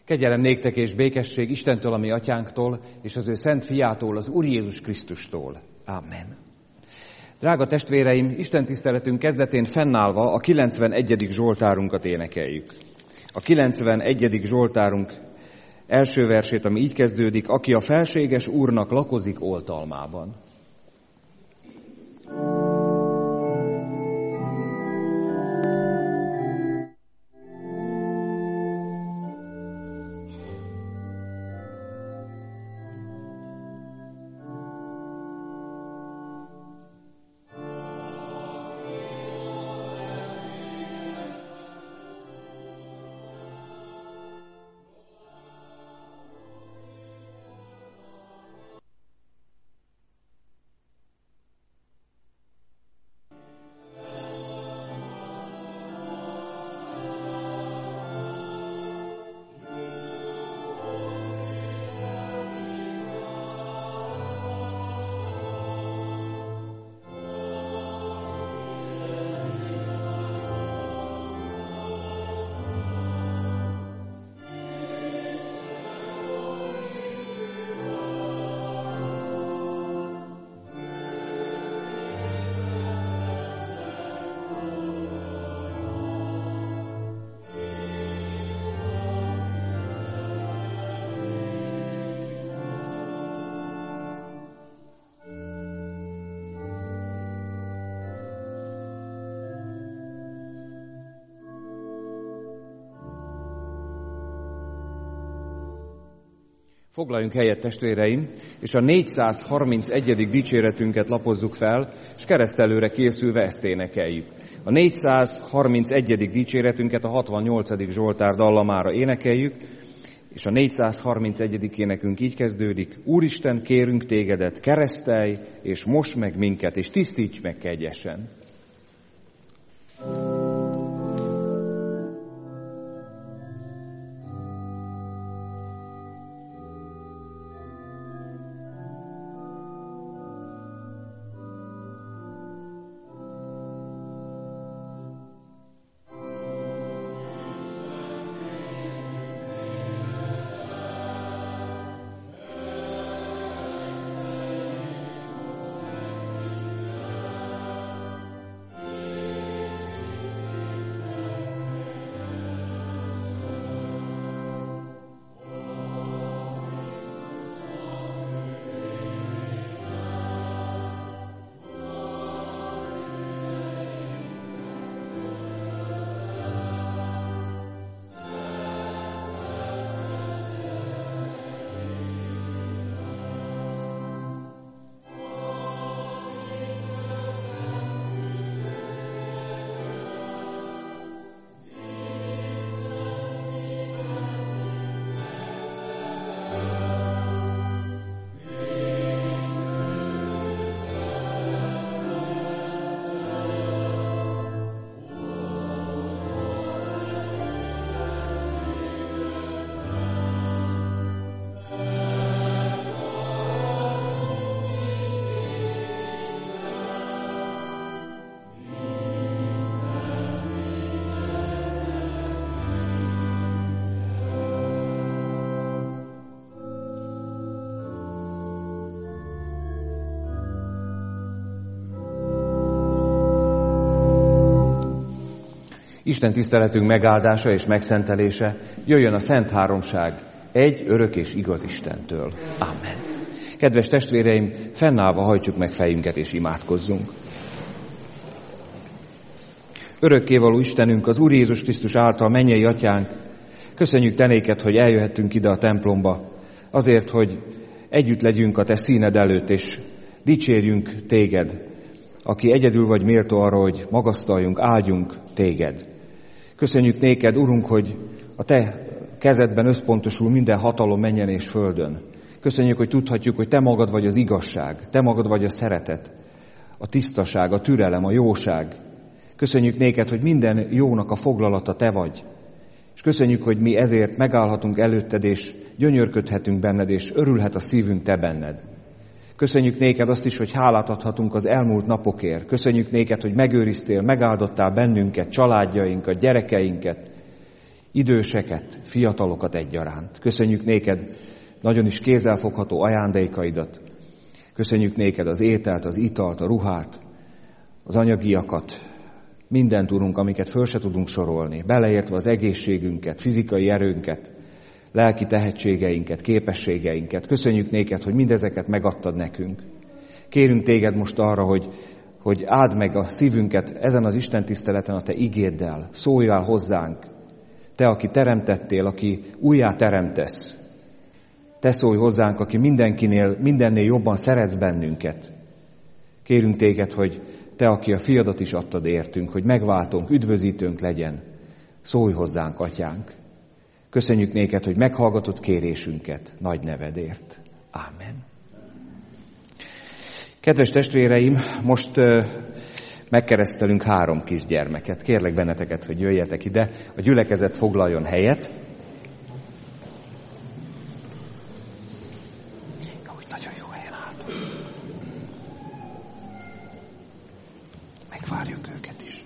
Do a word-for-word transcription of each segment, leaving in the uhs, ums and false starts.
Kegyelem néktek és békesség Istentől, a mi atyánktól, és az ő szent fiától, az Úr Jézus Krisztustól. Amen. Drága testvéreim, Isten tiszteletünk kezdetén fennállva a kilencvenegyedik zsoltárunkat énekeljük. A kilencvenegyedik zsoltárunk első versét, ami így kezdődik: aki a felséges Úrnak lakozik oltalmában. Foglaljunk helyet, testvéreim, és a négyszázharmincegyedik dicséretünket lapozzuk fel, és keresztelőre készülve ezt énekeljük. A négyszázharmincegyedik dicséretünket a hatvannyolcadik zsoltár dallamára énekeljük, és a négyszázharmincegyedik énekünk így kezdődik: Úristen, kérünk tégedet, keresztelj, és mosd meg minket, és tisztíts meg kegyesen. Isten tiszteletünk megáldása és megszentelése jöjjön a Szent Háromság, egy örök és igaz Istentől. Amen. Kedves testvéreim, fennállva hajtsuk meg fejünket és imádkozzunk. Örökkévaló Istenünk, az Úr Jézus Krisztus által mennyei atyánk, köszönjük te néked, hogy eljöhettünk ide a templomba, azért, hogy együtt legyünk a te színed előtt, és dicsérjünk téged, aki egyedül vagy méltó arra, hogy magasztaljunk, áldjunk téged. Köszönjük néked, Urunk, hogy a te kezedben összpontosul minden hatalom mennyen és földön. Köszönjük, hogy tudhatjuk, hogy te magad vagy az igazság, te magad vagy a szeretet, a tisztaság, a türelem, a jóság. Köszönjük néked, hogy minden jónak a foglalata te vagy. És köszönjük, hogy mi ezért megállhatunk előtted, és gyönyörködhetünk benned, és örülhet a szívünk te benned. Köszönjük néked azt is, hogy hálát adhatunk az elmúlt napokért. Köszönjük néked, hogy megőriztél, megáldottál bennünket, családjainkat, gyerekeinket. időseket, fiatalokat egyaránt. Köszönjük néked nagyon is kézzelfogható ajándékaidat. Köszönjük néked az ételt, az italt, a ruhát, az anyagiakat, mindent, Urunk, amiket föl se tudunk sorolni, beleértve az egészségünket, fizikai erőnket, lelki tehetségeinket, képességeinket. Köszönjük néked, hogy mindezeket megadtad nekünk. Kérünk téged most arra, hogy, hogy áld meg a szívünket ezen az Isten tiszteleten a te igéddel, szóljál hozzánk. Te, aki teremtettél, aki újjá teremtesz. Te szólj hozzánk, aki mindenkinél, mindennél jobban szeretsz bennünket. Kérünk téged, hogy te, aki a fiadat is adtad értünk, hogy megváltunk, üdvözítőnk legyen. Szólj hozzánk, atyánk. Köszönjük néked, hogy meghallgatod kérésünket nagy nevedért. Ámen. Kedves testvéreim, most uh, megkeresztelünk három kisgyermeket. Kérlek benneteket, hogy jöjjetek ide, a gyülekezet foglaljon helyet. Úgy nagyon jó helyen állt. Megvárjuk őket is.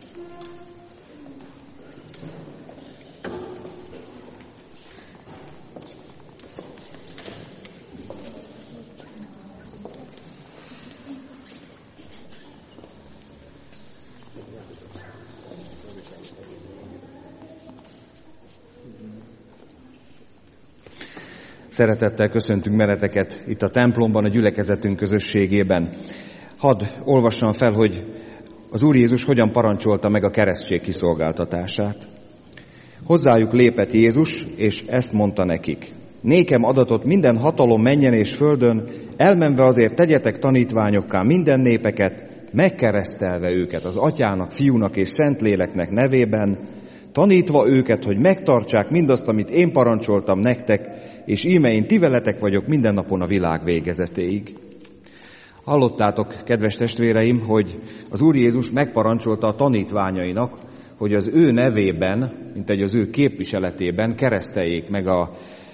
Szeretettel köszöntünk benneteket itt a templomban, a gyülekezetünk közösségében. Hadd olvassam fel, hogy az Úr Jézus hogyan parancsolta meg a keresztség kiszolgáltatását. Hozzájuk lépett Jézus, és ezt mondta nekik. Nékem adatot minden hatalom mennyen és földön, elmenve azért tegyetek tanítványokká minden népeket, megkeresztelve őket az Atyának, Fiúnak és Szentléleknek nevében, tanítva őket, hogy megtartsák mindazt, amit én parancsoltam nektek, és íme én ti veletek vagyok minden napon a világ végezetéig. Hallottátok, kedves testvéreim, hogy az Úr Jézus megparancsolta a tanítványainak, hogy az ő nevében, mint egy az ő képviseletében kereszteljék meg a,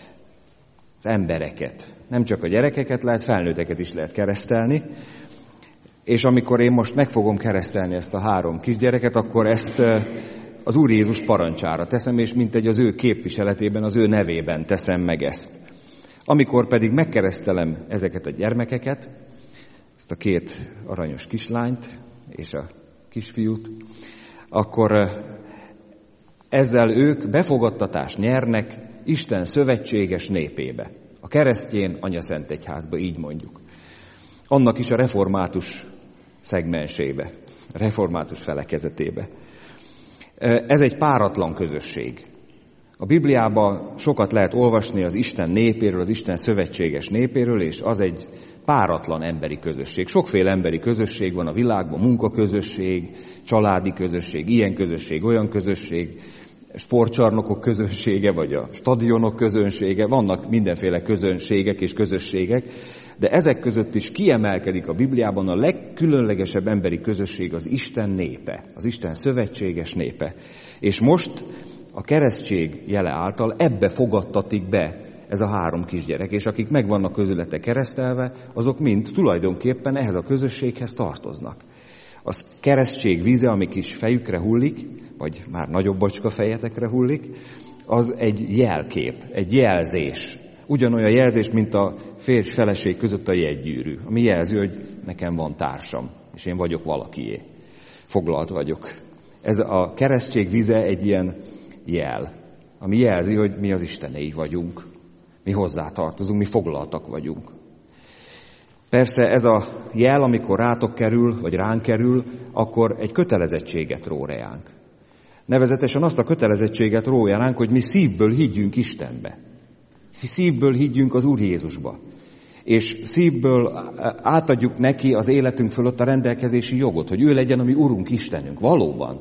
az embereket. Nem csak a gyerekeket lehet, felnőtteket is lehet keresztelni. És amikor én most meg fogom keresztelni ezt a három kisgyereket, akkor ezt az Úr Jézus parancsára teszem, és mint egy az ő képviseletében, az ő nevében teszem meg ezt. Amikor pedig megkeresztelem ezeket a gyermekeket, ezt a két aranyos kislányt és a kisfiút, akkor ezzel ők befogadtatást nyernek Isten szövetséges népébe. A keresztjén anyaszentegyházba, így mondjuk. Annak is a református szegmensébe, a református felekezetébe. Ez egy páratlan közösség. A Bibliában sokat lehet olvasni az Isten népéről, az Isten szövetséges népéről, és az egy páratlan emberi közösség. Sokféle emberi közösség van a világban, munkaközösség, családi közösség, ilyen közösség, olyan közösség, sportcsarnokok közönsége, vagy a stadionok közönsége, vannak mindenféle közönségek és közösségek, de ezek között is kiemelkedik a Bibliában a legkülönlegesebb emberi közösség, az Isten népe, az Isten szövetséges népe. És most a keresztség jele által ebbe fogadtatik be ez a három kisgyerek, és akik meg vannak közülete keresztelve, azok mind tulajdonképpen ehhez a közösséghez tartoznak. A keresztség víze, ami kis fejükre hullik, vagy már nagyobb bacska fejetekre hullik, az egy jelkép, egy jelzés. Ugyanolyan jelzés, mint a férj-feleség között a jegygyűrű, ami jelzi, hogy nekem van társam, és én vagyok valakié. Foglalt vagyok. Ez a keresztség vize egy ilyen jel, ami jelzi, hogy mi az Istenéi vagyunk. Mi hozzátartozunk, mi foglaltak vagyunk. Persze ez a jel, amikor rátok kerül, vagy ránk kerül, akkor egy kötelezettséget ró ránk. Nevezetesen azt a kötelezettséget rója ránk, hogy mi szívből higgyünk Istenbe. Mi szívből higgyünk az Úr Jézusba. És szívből átadjuk neki az életünk fölött a rendelkezési jogot, hogy ő legyen a mi Urunk, Istenünk. Valóban.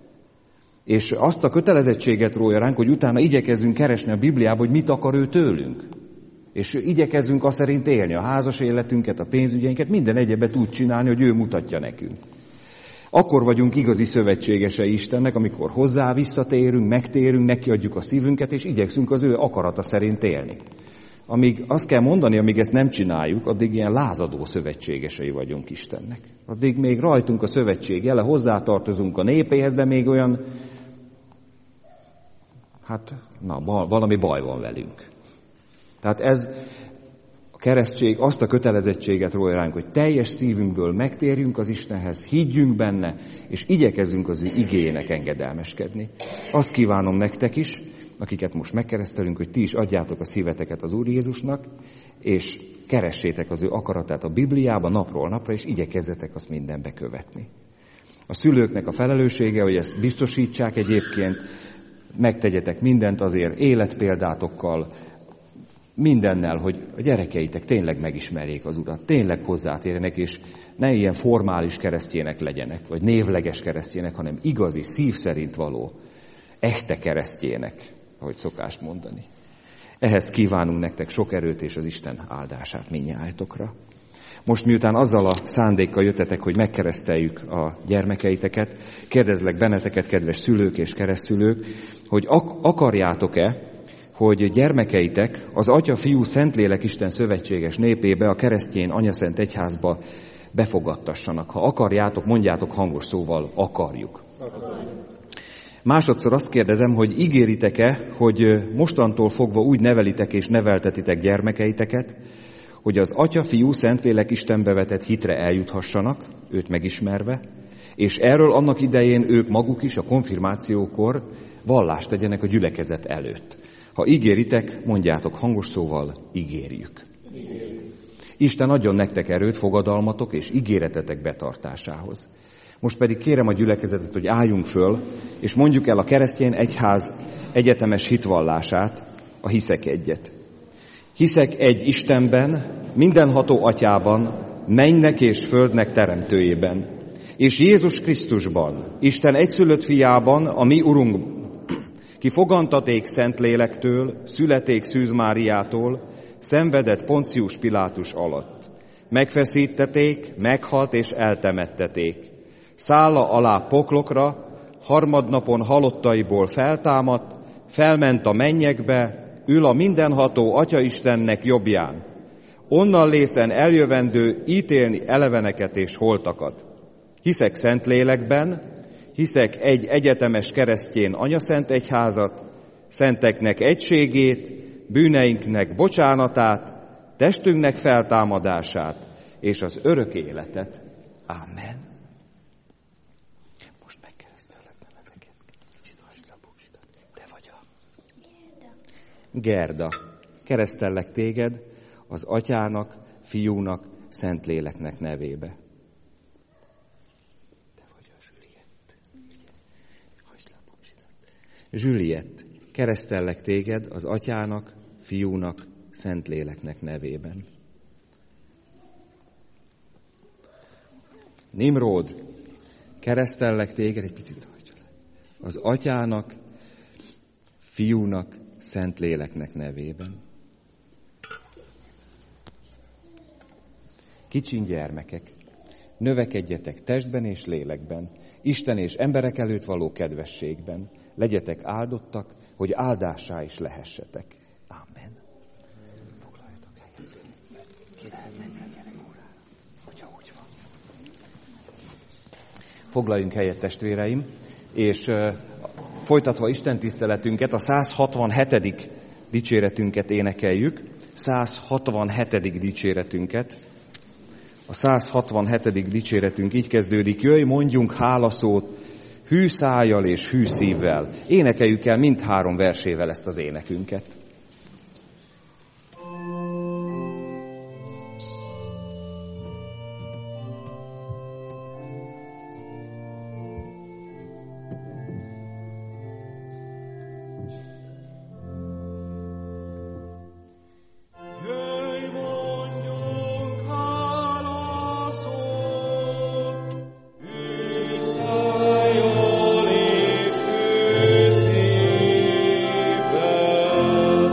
És azt a kötelezettséget rója ránk, hogy utána igyekezzünk keresni a Bibliában, hogy mit akar ő tőlünk. És igyekezzünk azt szerint élni a házas életünket, a pénzügyeinket, minden egyebet úgy csinálni, hogy ő mutatja nekünk. Akkor vagyunk igazi szövetségesei Istennek, amikor hozzá visszatérünk, megtérünk, nekiadjuk a szívünket, és igyekszünk az ő akarata szerint élni. Amíg azt kell mondani, amíg ezt nem csináljuk, addig ilyen lázadó szövetségesei vagyunk Istennek. Addig még rajtunk a szövetség jele, hozzátartozunk a népéhez, de még olyan, hát na, valami baj van velünk. Tehát ez a keresztség azt a kötelezettséget rója ránk, hogy teljes szívünkből megtérjünk az Istenhez, higgyünk benne, és igyekezzünk az ő igéjének engedelmeskedni. Azt kívánom nektek is, akiket most megkeresztelünk, hogy ti is adjátok a szíveteket az Úr Jézusnak, és keressétek az ő akaratát a Bibliába napról napra, és igyekezzetek azt mindenbe követni. A szülőknek a felelőssége, hogy ezt biztosítsák egyébként, megtegyetek mindent azért életpéldátokkal, mindennel, hogy a gyerekeitek tényleg megismerjék az Urat, tényleg hozzátérjenek, és ne ilyen formális keresztjének legyenek, vagy névleges keresztjének, hanem igazi, szív szerint való, echte keresztjének, ahogy szokás mondani. Ehhez kívánunk nektek sok erőt és az Isten áldását mindnyájtokra. Most miután azzal a szándékkal jöttetek, hogy megkereszteljük a gyermekeiteket, kérdezlek benneteket, kedves szülők és keresztszülők, hogy ak- akarjátok-e, hogy gyermekeitek az Atya, Fiú, Szentlélek Isten szövetséges népébe, a keresztény anyaszent egyházba befogadtassanak. Ha akarjátok, mondjátok hangos szóval, akarjuk. Akarjuk. Másodszor azt kérdezem, hogy ígéritek-e, hogy mostantól fogva úgy nevelitek és neveltetitek gyermekeiteket, hogy az Atya, Fiú, Szentlélek Istenbe vetett hitre eljuthassanak, őt megismerve, és erről annak idején ők maguk is a konfirmációkor vallást tegyenek a gyülekezet előtt. Ha ígéritek, mondjátok hangos szóval, ígérjük. ígérjük. Isten adjon nektek erőt, fogadalmatok és ígéretetek betartásához. Most pedig kérem a gyülekezetet, hogy álljunk föl, és mondjuk el a keresztény egyház egyetemes hitvallását, a hiszek egyet. Hiszek egy Istenben, mindenható Atyában, mennynek és földnek teremtőjében, és Jézus Krisztusban, Isten egyszülött fiában, a mi Urunk, ki fogantaték Szentlélektől, születék Szűz Máriától, szenvedett Poncius Pilátus alatt. Megfeszítették, meghalt és eltemetteték. Szálla alá poklokra, harmadnapon halottaiból feltámadt, felment a mennyekbe, ül a mindenható Atya-Istennek jobbján. Onnan lészen eljövendő ítélni eleveneket és holtakat. Hiszek Szentlélekben, hiszek egy egyetemes keresztjén anyaszent egyházat, szenteknek egységét, bűneinknek bocsánatát, testünknek feltámadását és az örök életet. Amen. Most megkeresztellek benneteket. Kicsit hagyd le a buksidat. Te vagy a... Gerda. Keresztellek téged az Atyának, Fiúnak, Szentléleknek nevébe. Juliett, keresztellek téged az Atyának, Fiúnak, Szentléleknek nevében. Nimród, keresztellek téged, egy picit hagyj le, az Atyának, Fiúnak, Szentléleknek nevében. Kicsin gyermekek, növekedjetek testben és lélekben, Isten és emberek előtt való kedvességben, legyetek áldottak, hogy áldássá is lehessetek. Amen. Foglaljatok helyet. Ki lehet menni a gyerek órára, hogyha úgy van. Foglaljunk helyet, testvéreim, és uh, folytatva Isten tiszteletünket, a száz hatvanhetedik dicséretünket énekeljük. száz hatvanhetedik dicséretünket. A száz hatvanhetedik dicséretünk így kezdődik: jöjj, mondjunk hálaszót, hű szájjal és hű szívvel. Énekeljük el mindhárom versével ezt az énekünket. Oh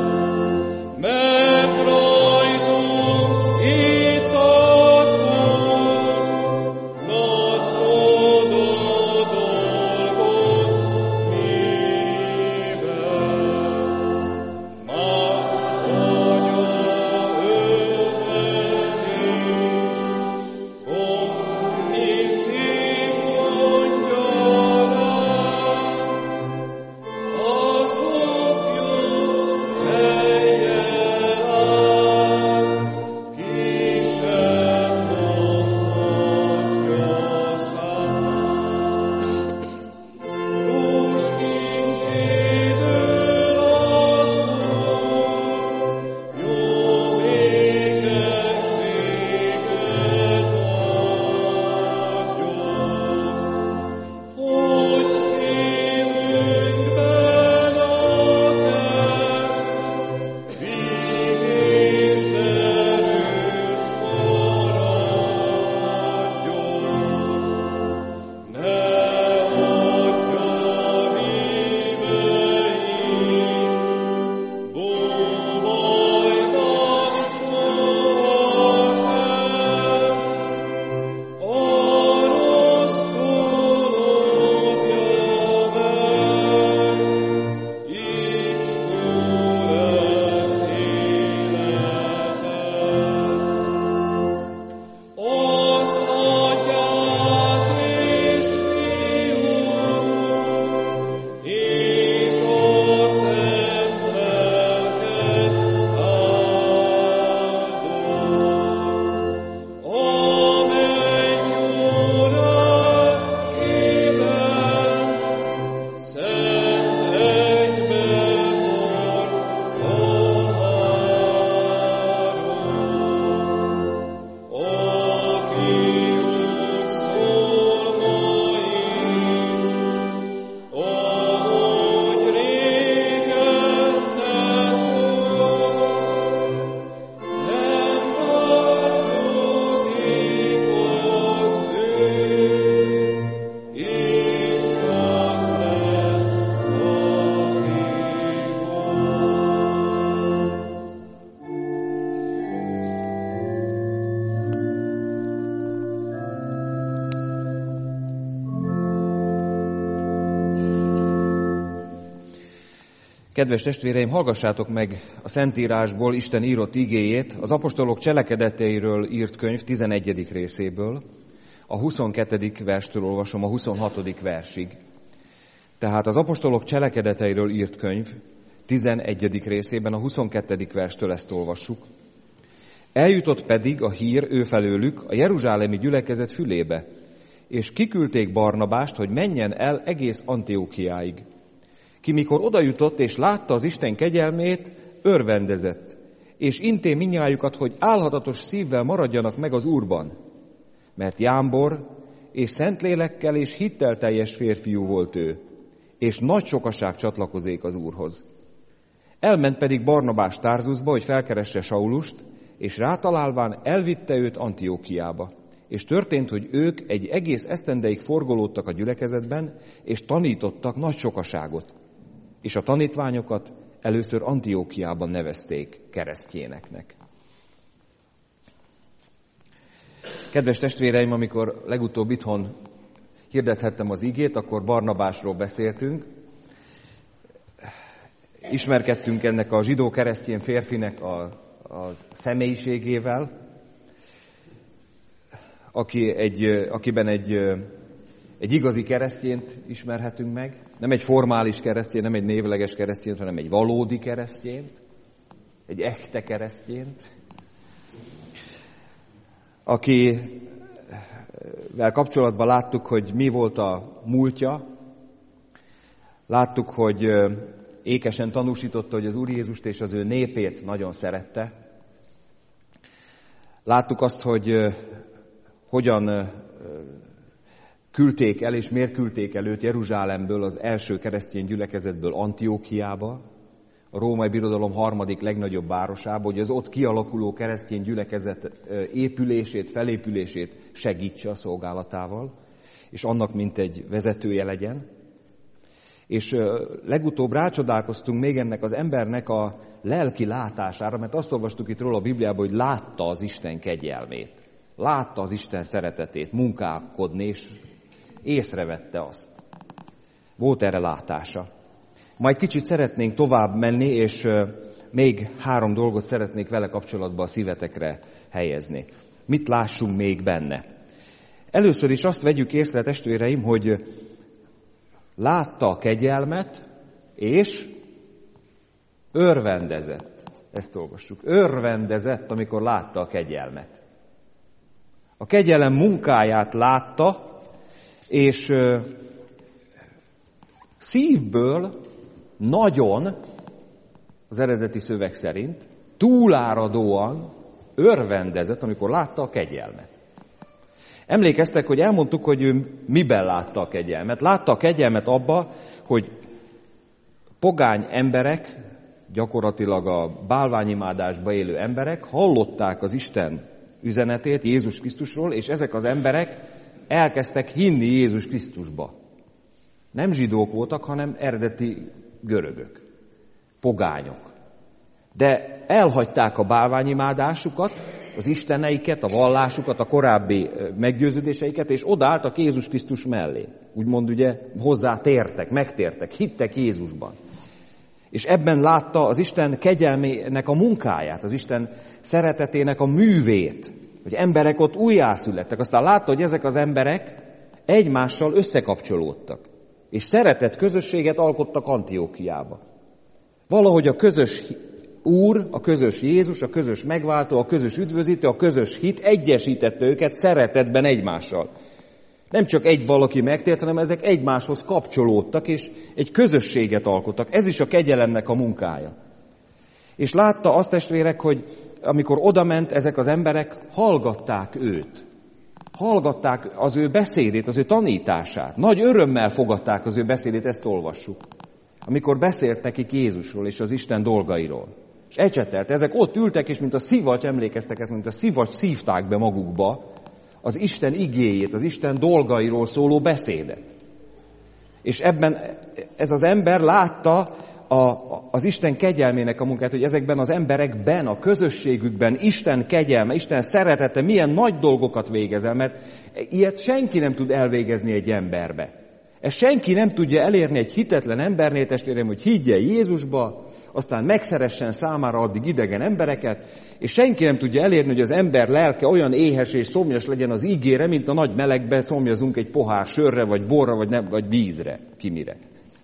Kedves testvéreim, hallgassátok meg a Szentírásból Isten írott igéjét, az apostolok cselekedeteiről írt könyv tizenegyedik részéből, a huszonkettedik verstől olvasom a huszonhatodik versig. Tehát az apostolok cselekedeteiről írt könyv tizenegyedik részében a huszonkettedik verstől ezt olvassuk. Eljutott pedig a hír őfelőlük a jeruzsálemi gyülekezet fülébe, és kiküldték Barnabást, hogy menjen el egész Antiókiáig. Ki mikor odajutott és látta az Isten kegyelmét, örvendezett, és inté mindnyájukat, hogy álhatatos szívvel maradjanak meg az Úrban, mert jámbor és szentlélekkel és hittel teljes férfiú volt ő, és nagy sokaság csatlakozék az Úrhoz. Elment pedig Barnabás Tarzusba, hogy felkeresse Saulust, és rátalálván elvitte őt Antiókiába. És történt, hogy ők egy egész esztendeig forgolódtak a gyülekezetben, és tanítottak nagy sokaságot. És a tanítványokat először Antiókiában nevezték keresztjéneknek. Kedves testvéreim, amikor legutóbb itthon hirdethettem az igét, akkor Barnabásról beszéltünk. Ismerkedtünk ennek a zsidó keresztény férfinek a, a személyiségével, aki egy, akiben egy, egy igazi keresztjént ismerhetünk meg. Nem egy formális keresztény, nem egy névleges keresztényt, hanem egy valódi keresztjént, egy echte keresztjént, akivel kapcsolatban láttuk, hogy mi volt a múltja, láttuk, hogy ékesen tanúsította, hogy az Úr Jézust és az ő népét nagyon szerette. Láttuk azt, hogy hogyan küldték el, és miért küldték el őt Jeruzsálemből, az első keresztény gyülekezetből Antiókiába, a Római Birodalom harmadik legnagyobb városába, hogy az ott kialakuló keresztény gyülekezet épülését, felépülését segítse a szolgálatával, és annak mint egy vezetője legyen. És legutóbb rácsodálkoztunk még ennek az embernek a lelki látására, mert azt olvastuk itt róla a Bibliában, hogy látta az Isten kegyelmét, látta az Isten szeretetét munkálkodni, és észrevette azt. Volt erre látása. Majd kicsit szeretnénk tovább menni, és még három dolgot szeretnék vele kapcsolatban a szívetekre helyezni. Mit lássunk még benne? Először is azt vegyük észre, testvéreim, hogy látta a kegyelmet, és örvendezett. Ezt olvassuk. Örvendezett, amikor látta a kegyelmet. A kegyelem munkáját látta, és szívből nagyon, az eredeti szöveg szerint, túláradóan örvendezett, amikor látta a kegyelmet. Emlékeztek, hogy elmondtuk, hogy ő miben látta a kegyelmet. Látta a kegyelmet abba, hogy pogány emberek, gyakorlatilag a bálványimádásba élő emberek hallották az Isten üzenetét Jézus Krisztusról, és ezek az emberek elkezdtek hinni Jézus Krisztusba. Nem zsidók voltak, hanem eredeti görögök, pogányok. De elhagyták a bálványimádásukat, az isteneiket, a vallásukat, a korábbi meggyőződéseiket, és odaálltak Jézus Krisztus mellé. Úgymond ugye hozzá tértek, megtértek, hittek Jézusban. És ebben látta az Isten kegyelmének a munkáját, az Isten szeretetének a művét, hogy emberek ott újjászülettek. Aztán látta, hogy ezek az emberek egymással összekapcsolódtak, és szeretett közösséget alkottak Antiókiába. Valahogy a közös Úr, a közös Jézus, a közös megváltó, a közös üdvözítő, a közös hit egyesítette őket szeretetben egymással. Nem csak egy valaki megtért, hanem ezek egymáshoz kapcsolódtak, és egy közösséget alkottak. Ez is a kegyelemnek a munkája. És látta azt, testvérek, hogy amikor odament, ezek az emberek hallgatták őt. Hallgatták az ő beszédét, az ő tanítását. Nagy örömmel fogadták az ő beszédét, ezt olvassuk. Amikor beszélt nekik Jézusról és az Isten dolgairól. És ecsetelt, ezek ott ültek, és mint a szivacs, emlékeztek ezt, mint a szivacs szívták be magukba az Isten igéjét, az Isten dolgairól szóló beszédet. És ebben ez az ember látta a, az Isten kegyelmének a munkát, hogy ezekben az emberekben, a közösségükben Isten kegyelme, Isten szeretete milyen nagy dolgokat végezel, mert ilyet senki nem tud elvégezni egy emberbe. Ezt senki nem tudja elérni egy hitetlen embernél, testvérem, hogy higgye Jézusba, aztán megszeressen számára addig idegen embereket, és senki nem tudja elérni, hogy az ember lelke olyan éhes és szomjas legyen az ígére, mint a nagy melegbe szomjazunk egy pohár sörre, vagy borra, vagy, nem, vagy vízre, kimire.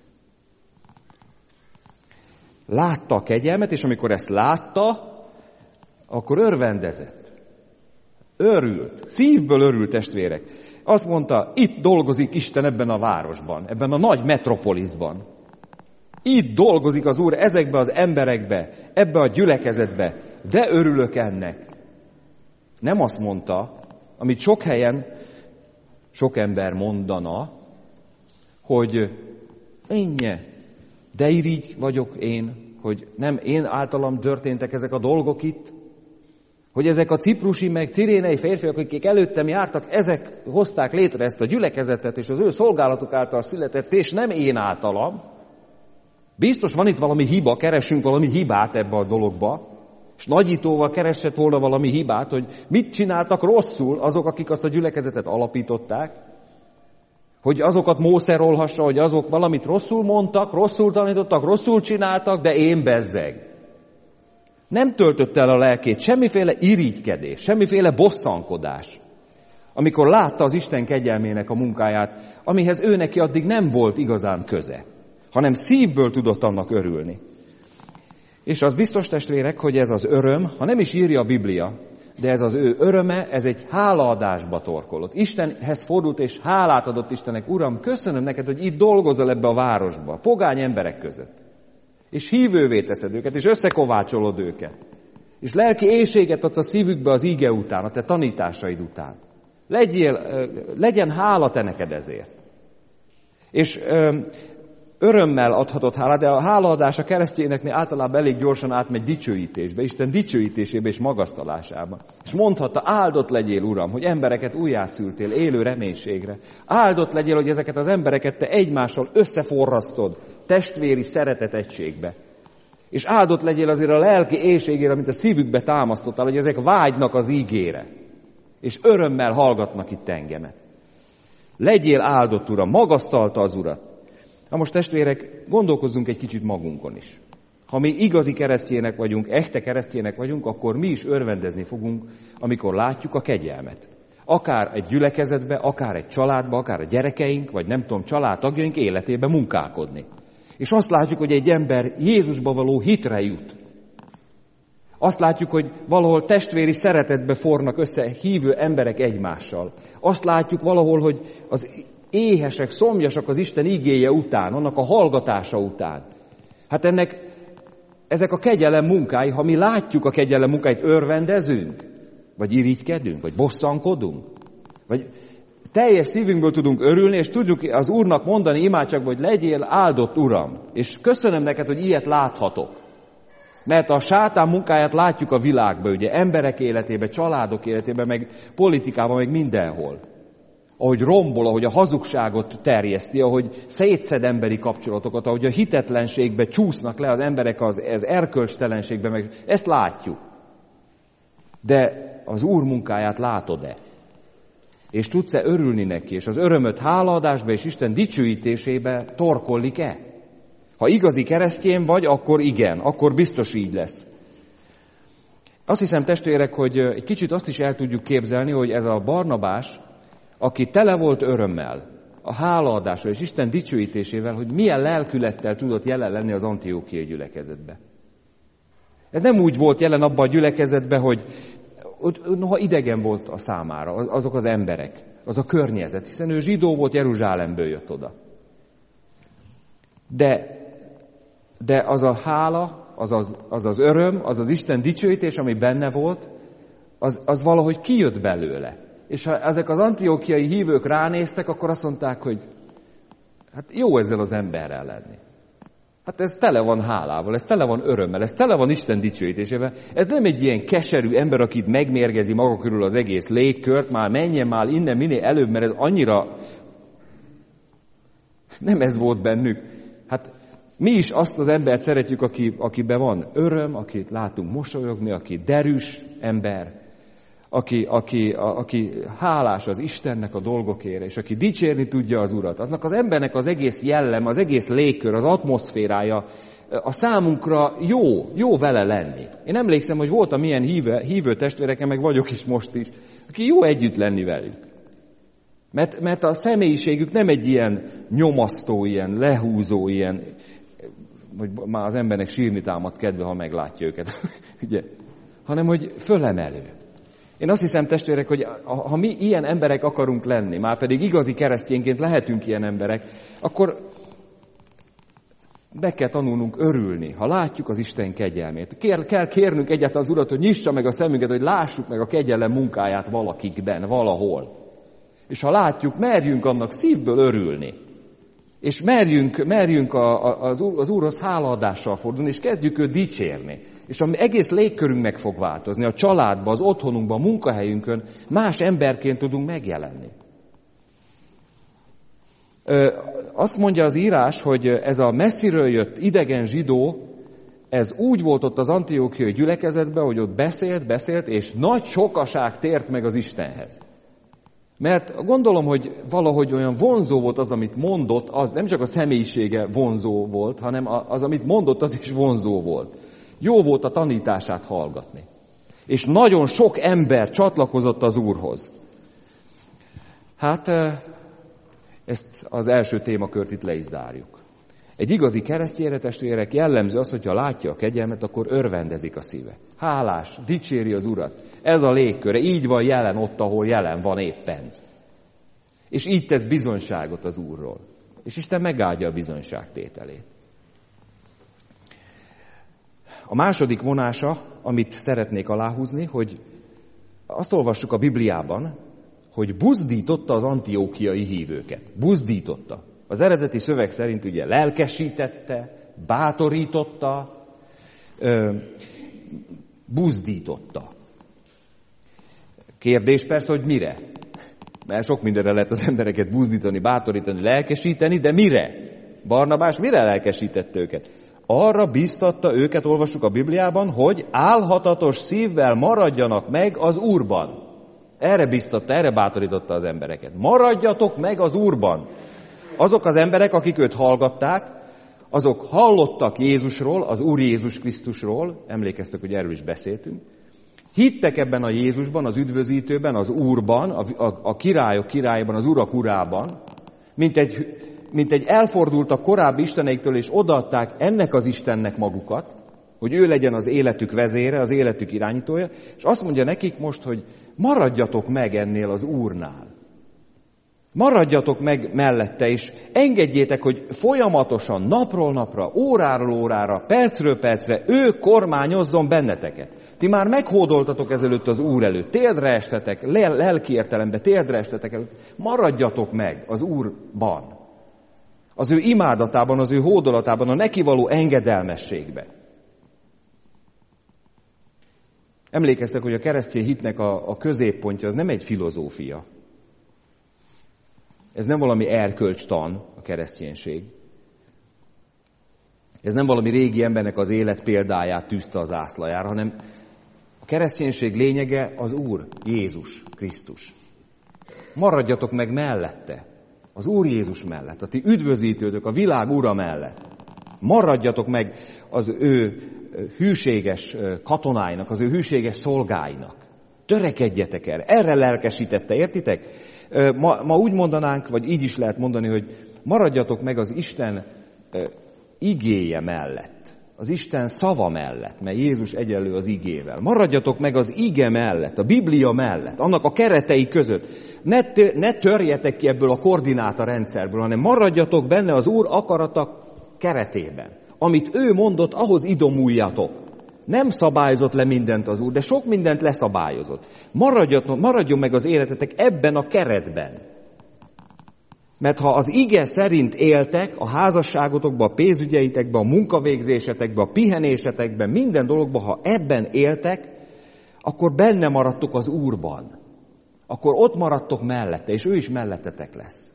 Látta a kegyelmet, és amikor ezt látta, akkor örvendezett. Örült. Szívből örült, testvérek. Azt mondta, itt dolgozik Isten ebben a városban, ebben a nagy metropoliszban. Itt dolgozik az Úr ezekbe az emberekbe, ebbe a gyülekezetbe, de örülök ennek. Nem azt mondta, amit sok helyen sok ember mondana, hogy ennyi, de irigy vagyok én, hogy nem én általam történtek ezek a dolgok itt, hogy ezek a ciprusi meg cirénei férfiak, akik előttem jártak, ezek hozták létre ezt a gyülekezetet, és az ő szolgálatuk által született, és nem én általam. Biztos van itt valami hiba, keressünk valami hibát ebbe a dologba, és nagyítóval keresett volna valami hibát, hogy mit csináltak rosszul azok, akik azt a gyülekezetet alapították, hogy azokat mószerolhassa, hogy azok valamit rosszul mondtak, rosszul tanítottak, rosszul csináltak, de én bezzeg. Nem töltött el a lelkét semmiféle irigykedés, semmiféle bosszankodás, amikor látta az Isten kegyelmének a munkáját, amihez ő neki addig nem volt igazán köze, hanem szívből tudott annak örülni. És az biztos, testvérek, hogy ez az öröm, ha nem is írja a Biblia, de ez az ő öröme, ez egy hálaadásba torkolott. Istenhez fordult, és hálát adott Istennek, Uram, köszönöm neked, hogy itt dolgozol ebbe a városba, pogány emberek között. És hívővé teszed őket, és összekovácsolod őket. És lelki éhséget adsz a szívükbe az íge után, a te tanításaid után. Legyél, legyen hála te neked ezért. És ö, örömmel adhatott hálát, de a hálaadás a keresztényeknél általában elég gyorsan átmegy dicsőítésbe, Isten dicsőítésébe és magasztalásába. És mondhatta, áldott legyél, Uram, hogy embereket újjászültél élő reménységre. Áldott legyél, hogy ezeket az embereket te egymással összeforrasztod testvéri szeretet egységbe. És áldott legyél azért a lelki éhségére, amit a szívükbe támasztottál, hogy ezek vágynak az ígére. És örömmel hallgatnak itt engemet. Legyél áldott, Uram, magasztalta az Urat. Na most, testvérek, gondolkozzunk egy kicsit magunkon is. Ha mi igazi keresztjének vagyunk, echte keresztjének vagyunk, akkor mi is örvendezni fogunk, amikor látjuk a kegyelmet. Akár egy gyülekezetbe, akár egy családba, akár a gyerekeink, vagy nem tudom, családtagjaink életébe munkálkodni. És azt látjuk, hogy egy ember Jézusba való hitre jut. Azt látjuk, hogy valahol testvéri szeretetbe fornak össze hívő emberek egymással. Azt látjuk valahol, hogy az éhesek, szomjasak az Isten igéje után, annak a hallgatása után. Hát ennek, ezek a kegyelem munkái, ha mi látjuk a kegyelem munkáit, örvendezünk, vagy irigykedünk, vagy bosszankodunk, vagy teljes szívünkből tudunk örülni, és tudjuk az Úrnak mondani imádságban, hogy legyél áldott, Uram, és köszönöm neked, hogy ilyet láthatok. Mert a sátán munkáját látjuk a világban, ugye, emberek életében, családok életében, meg politikában, meg mindenhol. Ahogy rombol, ahogy a hazugságot terjeszti, ahogy szétszed emberi kapcsolatokat, ahogy a hitetlenségbe csúsznak le az emberek az, az erkölcstelenségbe, meg ezt látjuk. De az Úr munkáját látod-e? És tudsz-e örülni neki, és az örömöt hálaadásba és Isten dicsőítésébe torkollik-e? Ha igazi keresztjén vagy, akkor igen, akkor biztos így lesz. Azt hiszem, testvérek, hogy egy kicsit azt is el tudjuk képzelni, hogy ez a Barnabás, aki tele volt örömmel, a hálaadással és Isten dicsőítésével, hogy milyen lelkülettel tudott jelen lenni az Antiókiai gyülekezetbe. Ez nem úgy volt jelen abban a gyülekezetben, hogy noha idegen volt a számára, azok az emberek, az a környezet, hiszen ő zsidó volt, Jeruzsálemből jött oda. De, de az a hála, az az, az az öröm, az az Isten dicsőítés, ami benne volt, az, az valahogy kijött belőle. És ha ezek az antiókiai hívők ránéztek, akkor azt mondták, hogy hát jó ezzel az emberrel lenni. Hát ez tele van hálával, ez tele van örömmel, ez tele van Isten dicsőítésével. Ez nem egy ilyen keserű ember, akit megmérgezi maga körül az egész légkört, már menjen már innen minél előbb, mert ez annyira... Nem ez volt bennük. Hát mi is azt az embert szeretjük, aki, akiben van öröm, akit látunk mosolyogni, aki derűs ember, aki, aki, a, aki hálás az Istennek a dolgokért, és aki dicsérni tudja az Urat, aznak az embernek az egész jellem, az egész légkör, az atmoszférája, a számunkra jó, jó vele lenni. Én emlékszem, hogy voltam ilyen hívő, hívő testvéreken, meg vagyok is most is, aki jó együtt lenni velük. Mert, mert a személyiségük nem egy ilyen nyomasztó, ilyen lehúzó, ilyen, hogy már az embernek sírni támad kedve, ha meglátja őket, ugye? Hanem, hogy fölemelő. Én azt hiszem, testvérek, hogy ha mi ilyen emberek akarunk lenni, már pedig igazi keresztényként lehetünk ilyen emberek, akkor be kell tanulnunk örülni, ha látjuk az Isten kegyelmét. Kér, kell kérnünk egyáltalán az Urat, hogy nyissa meg a szemünket, hogy lássuk meg a kegyelem munkáját valakikben, valahol. És ha látjuk, merjünk annak szívből örülni. És merjünk, merjünk a, a, az, Úr, az Úrhoz hálaadással fordulni, és kezdjük őt dicsérni. És ami egész légkörünk meg fog változni, a családban, az otthonunkban, a munkahelyünkön más emberként tudunk megjelenni. Ö, azt mondja az írás, hogy ez a messziről jött idegen zsidó, ez úgy volt ott az antiókiai gyülekezetben, hogy ott beszélt, beszélt, és nagy sokaság tért meg az Istenhez. Mert gondolom, hogy valahogy olyan vonzó volt az, amit mondott, az nem csak a személyisége vonzó volt, hanem az, amit mondott, az is vonzó volt. Jó volt a tanítását hallgatni. És nagyon sok ember csatlakozott az Úrhoz. Hát ezt az első témakört itt le is zárjuk. Egy igazi keresztényre, testvérek, jellemző az, hogyha látja a kegyelmet, akkor örvendezik a szíve. Hálás, dicséri az Urat. Ez a légköre, így van jelen ott, ahol jelen van éppen. És így tesz bizonyságot az Úrról. És Isten megáldja a bizonyságtételét. A második vonása, amit szeretnék aláhúzni, hogy azt olvassuk a Bibliában, hogy buzdította az antiókiai hívőket. Buzdította. Az eredeti szöveg szerint ugye lelkesítette, bátorította, ö, buzdította. Kérdés persze, hogy mire? Mert sok mindenre lehet az embereket buzdítani, bátorítani, lelkesíteni, de mire? Barnabás mire lelkesítette őket? Arra bíztatta őket, olvassuk a Bibliában, hogy álhatatos szívvel maradjanak meg az Úrban. Erre bíztatta, erre bátorította az embereket. Maradjatok meg az Úrban. Azok az emberek, akik őt hallgatták, azok hallottak Jézusról, az Úr Jézus Krisztusról, emlékeztek, hogy erről is beszéltünk, hittek ebben a Jézusban, az üdvözítőben, az Úrban, a, a, a királyok királyában, az Urak Urában, mint egy, mint egy elfordultak korábbi isteneiktől, és odaadták ennek az Istennek magukat, hogy ő legyen az életük vezére, az életük irányítója, és azt mondja nekik most, hogy maradjatok meg ennél az Úrnál. Maradjatok meg mellette, és engedjétek, hogy folyamatosan, napról napra, óráról órára, percről percre ő kormányozzon benneteket. Ti már meghódoltatok ezelőtt az Úr előtt, térdre estetek, lel- lelki értelembe térdre estetek előtt. Maradjatok meg az Úrban, az ő imádatában, az ő hódolatában, a neki való engedelmességben. Emlékeztek, hogy a keresztény hitnek a, a középpontja az nem egy filozófia. Ez nem valami erkölcstan, a kereszténység. Ez nem valami régi embernek az élet példáját tűzte az zászlajára, hanem a kereszténység lényege az Úr, Jézus Krisztus. Maradjatok meg mellette, az Úr Jézus mellett, a ti üdvözítőtök, a világ Ura mellett. Maradjatok meg az ő hűséges katonáinak, az ő hűséges szolgáinak. Törekedjetek erre. Erre lelkesítette, értitek? Ma, ma úgy mondanánk, vagy így is lehet mondani, hogy maradjatok meg az Isten igéje mellett, az Isten szava mellett, mert Jézus egyenlő az igével. Maradjatok meg az ige mellett, a Biblia mellett, annak a keretei között. Ne, ne törjetek ki ebből a koordináta rendszerből, hanem maradjatok benne az Úr akarata keretében. Amit ő mondott, ahhoz idomuljatok. Nem szabályozott le mindent az Úr, de sok mindent leszabályozott. Maradjon, maradjon meg az életetek ebben a keretben. Mert ha az ige szerint éltek a házasságotokban, a pénzügyeitekben, a munkavégzésetekben, a pihenésetekben, minden dologban, ha ebben éltek, akkor benne maradtok az Úrban. Akkor ott maradtok mellette, és ő is mellettetek lesz.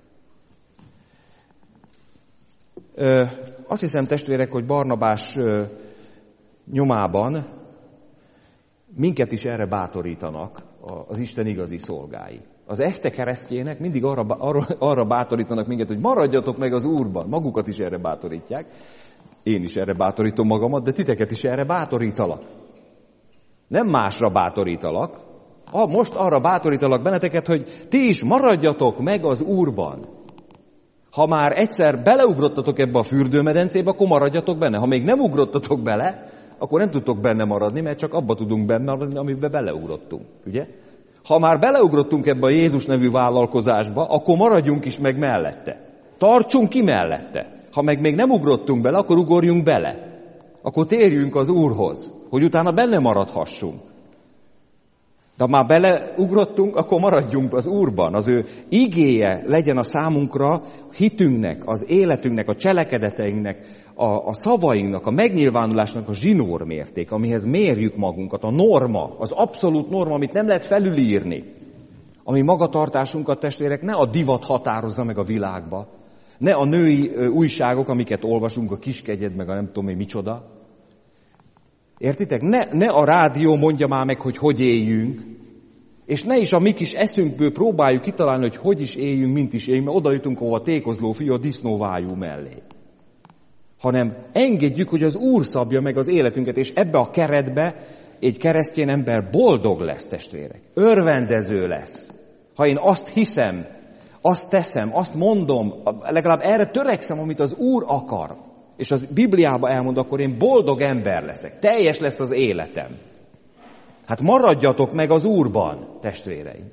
Ö, azt hiszem, testvérek, hogy Barnabás ö, nyomában minket is erre bátorítanak az Isten igazi szolgái. Az echte keresztjének mindig arra, arra, arra bátorítanak minket, hogy maradjatok meg az Úrban. Magukat is erre bátorítják. Én is erre bátorítom magamat, de titeket is erre bátorítalak. Nem másra bátorítalak. Ah, most arra bátorítalak benneteket, hogy ti is maradjatok meg az Úrban. Ha már egyszer beleugrottatok ebbe a fürdőmedencébe, akkor maradjatok benne. Ha még nem ugrottatok bele, akkor nem tudtok benne maradni, mert csak abba tudunk benne maradni, amiben beleugrottunk. Ugye? Ha már beleugrottunk ebbe a Jézus nevű vállalkozásba, akkor maradjunk is meg mellette. Tartsunk ki mellette. Ha meg még nem ugrottunk bele, akkor ugorjunk bele. Akkor térjünk az Úrhoz, hogy utána benne maradhassunk. De ha már beleugrottunk, akkor maradjunk az Úrban. Az ő igéje legyen a számunkra hitünknek, az életünknek, a cselekedeteinknek, a, a szavainknak, a megnyilvánulásnak a zsinórmérték, amihez mérjük magunkat, a norma, az abszolút norma, amit nem lehet felülírni. Ami magatartásunkat, testvérek, ne a divat határozza meg a világba, ne a női újságok, amiket olvasunk, a Kiskegyed, meg a nem tudom én micsoda. Értitek? Ne, ne a rádió mondja már meg, hogy hogy éljünk, és ne is a mi kis eszünkből próbáljuk kitalálni, hogy hogy is éljünk, mint is éljünk, mert oda jutunk, ahova a tékozló fiú a disznóvájú mellé. Hanem engedjük, hogy az Úr szabja meg az életünket, és ebbe a keretbe egy keresztény ember boldog lesz, testvérek. Örvendező lesz. Ha én azt hiszem, azt teszem, azt mondom, legalább erre törekszem, amit az Úr akar, és az Bibliában elmond, akkor én boldog ember leszek. Teljes lesz az életem. Hát maradjatok meg az Úrban, testvéreim.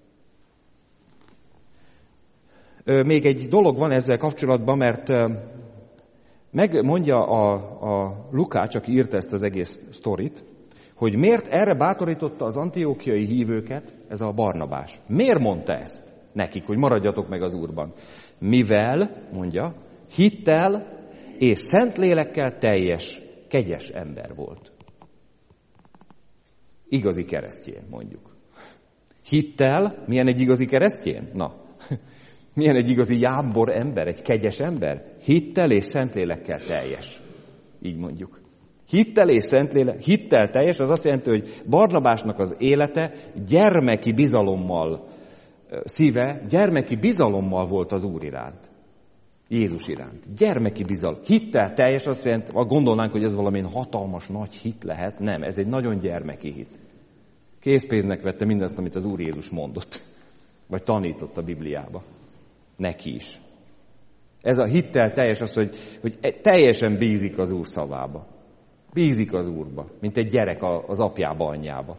Még egy dolog van ezzel kapcsolatban, mert megmondja a, a Lukács, aki írta ezt az egész sztorit, hogy miért erre bátorította az antiókiai hívőket ez a Barnabás. Miért mondta ezt nekik, hogy maradjatok meg az Úrban? Mivel, mondja, hittel és szentlélekkel teljes, kegyes ember volt. Igazi keresztjén, mondjuk. Hittel, milyen egy igazi keresztjén? Na, milyen egy igazi jámbor ember, egy kegyes ember? Hittel és szentlélekkel teljes. Így mondjuk. Hittel és szentlélek, hittel teljes, az azt jelenti, hogy Barnabásnak az élete gyermeki bizalommal, szíve gyermeki bizalommal volt az Úr iránt. Jézus iránt. Gyermeki bizalom. Hittel teljes, azt jelenti, gondolnánk, hogy ez valami hatalmas nagy hit lehet. Nem, ez egy nagyon gyermeki hit. Készpénznek vette mindazt, amit az Úr Jézus mondott. Vagy tanított a Bibliába. Neki is. Ez a hittel teljes az, hogy, hogy teljesen bízik az Úr szavába. Bízik az Úrba, mint egy gyerek az apjába, anyjába.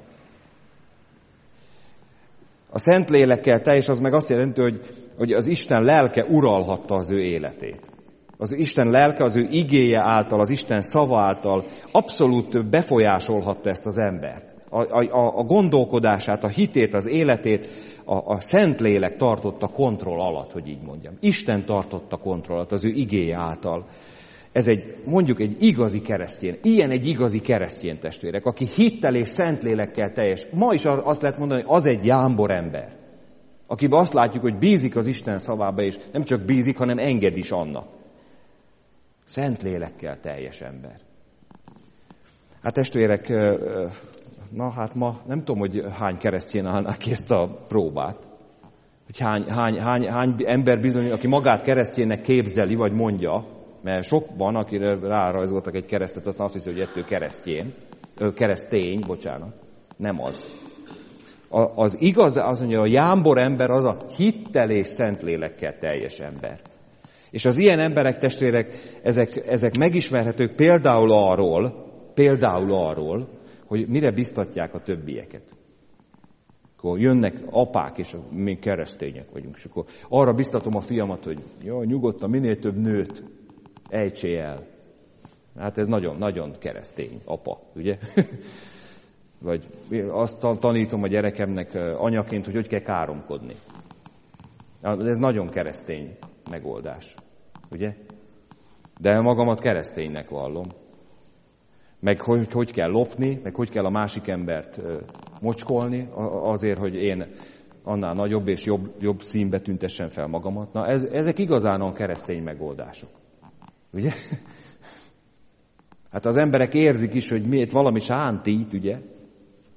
A Szentlélekkel teljes az meg azt jelenti, hogy, hogy az Isten lelke uralhatta az ő életét. Az Isten lelke az ő igéje által, az Isten szava által abszolút befolyásolhatta ezt az embert. A, a, a gondolkodását, a hitét, az életét a, a Szentlélek tartotta kontroll alatt, hogy így mondjam. Isten tartotta kontroll alatt az ő igéje által. Ez egy, mondjuk egy igazi keresztény, ilyen egy igazi keresztény testvérek, aki hittel és szentlélekkel teljes. Ma is azt lehet mondani, hogy az egy jámbor ember, akiben azt látjuk, hogy bízik az Isten szavába, és nem csak bízik, hanem enged is annak. Szentlélekkel teljes ember. Hát testvérek, na hát ma nem tudom, hogy hány keresztény állnák ki ezt a próbát. Hogy hány, hány, hány, hány ember bizony, aki magát kereszténynek képzeli, vagy mondja, mert sok van, akire rárajzoltak egy keresztet, azt azt hiszi, hogy ettől keresztjén, keresztény, bocsánat, nem az. A, az igaz, az mondja, a jámbor ember az a hittel és szentlélekkel teljes ember. És az ilyen emberek, testvérek, ezek, ezek megismerhetők például arról, például arról, hogy mire biztatják a többieket. Akkor jönnek apák, és mi keresztények vagyunk, és akkor arra biztatom a fiamat, hogy jó, nyugodtan, minél több nőt ejtsél el. Hát ez nagyon, nagyon keresztény apa, ugye? Vagy azt tanítom a gyerekemnek anyaként, hogy hogy kell káromkodni. Ez nagyon keresztény megoldás, ugye? De magamat kereszténynek vallom. Meg hogy, hogy kell lopni, meg hogy kell a másik embert mocskolni, azért, hogy én annál nagyobb és jobb, jobb színbe tüntessen fel magamat. Na, ez, ezek igazán a keresztény megoldások. Ugye? Hát az emberek érzik is, hogy miért valami sántít, ugye?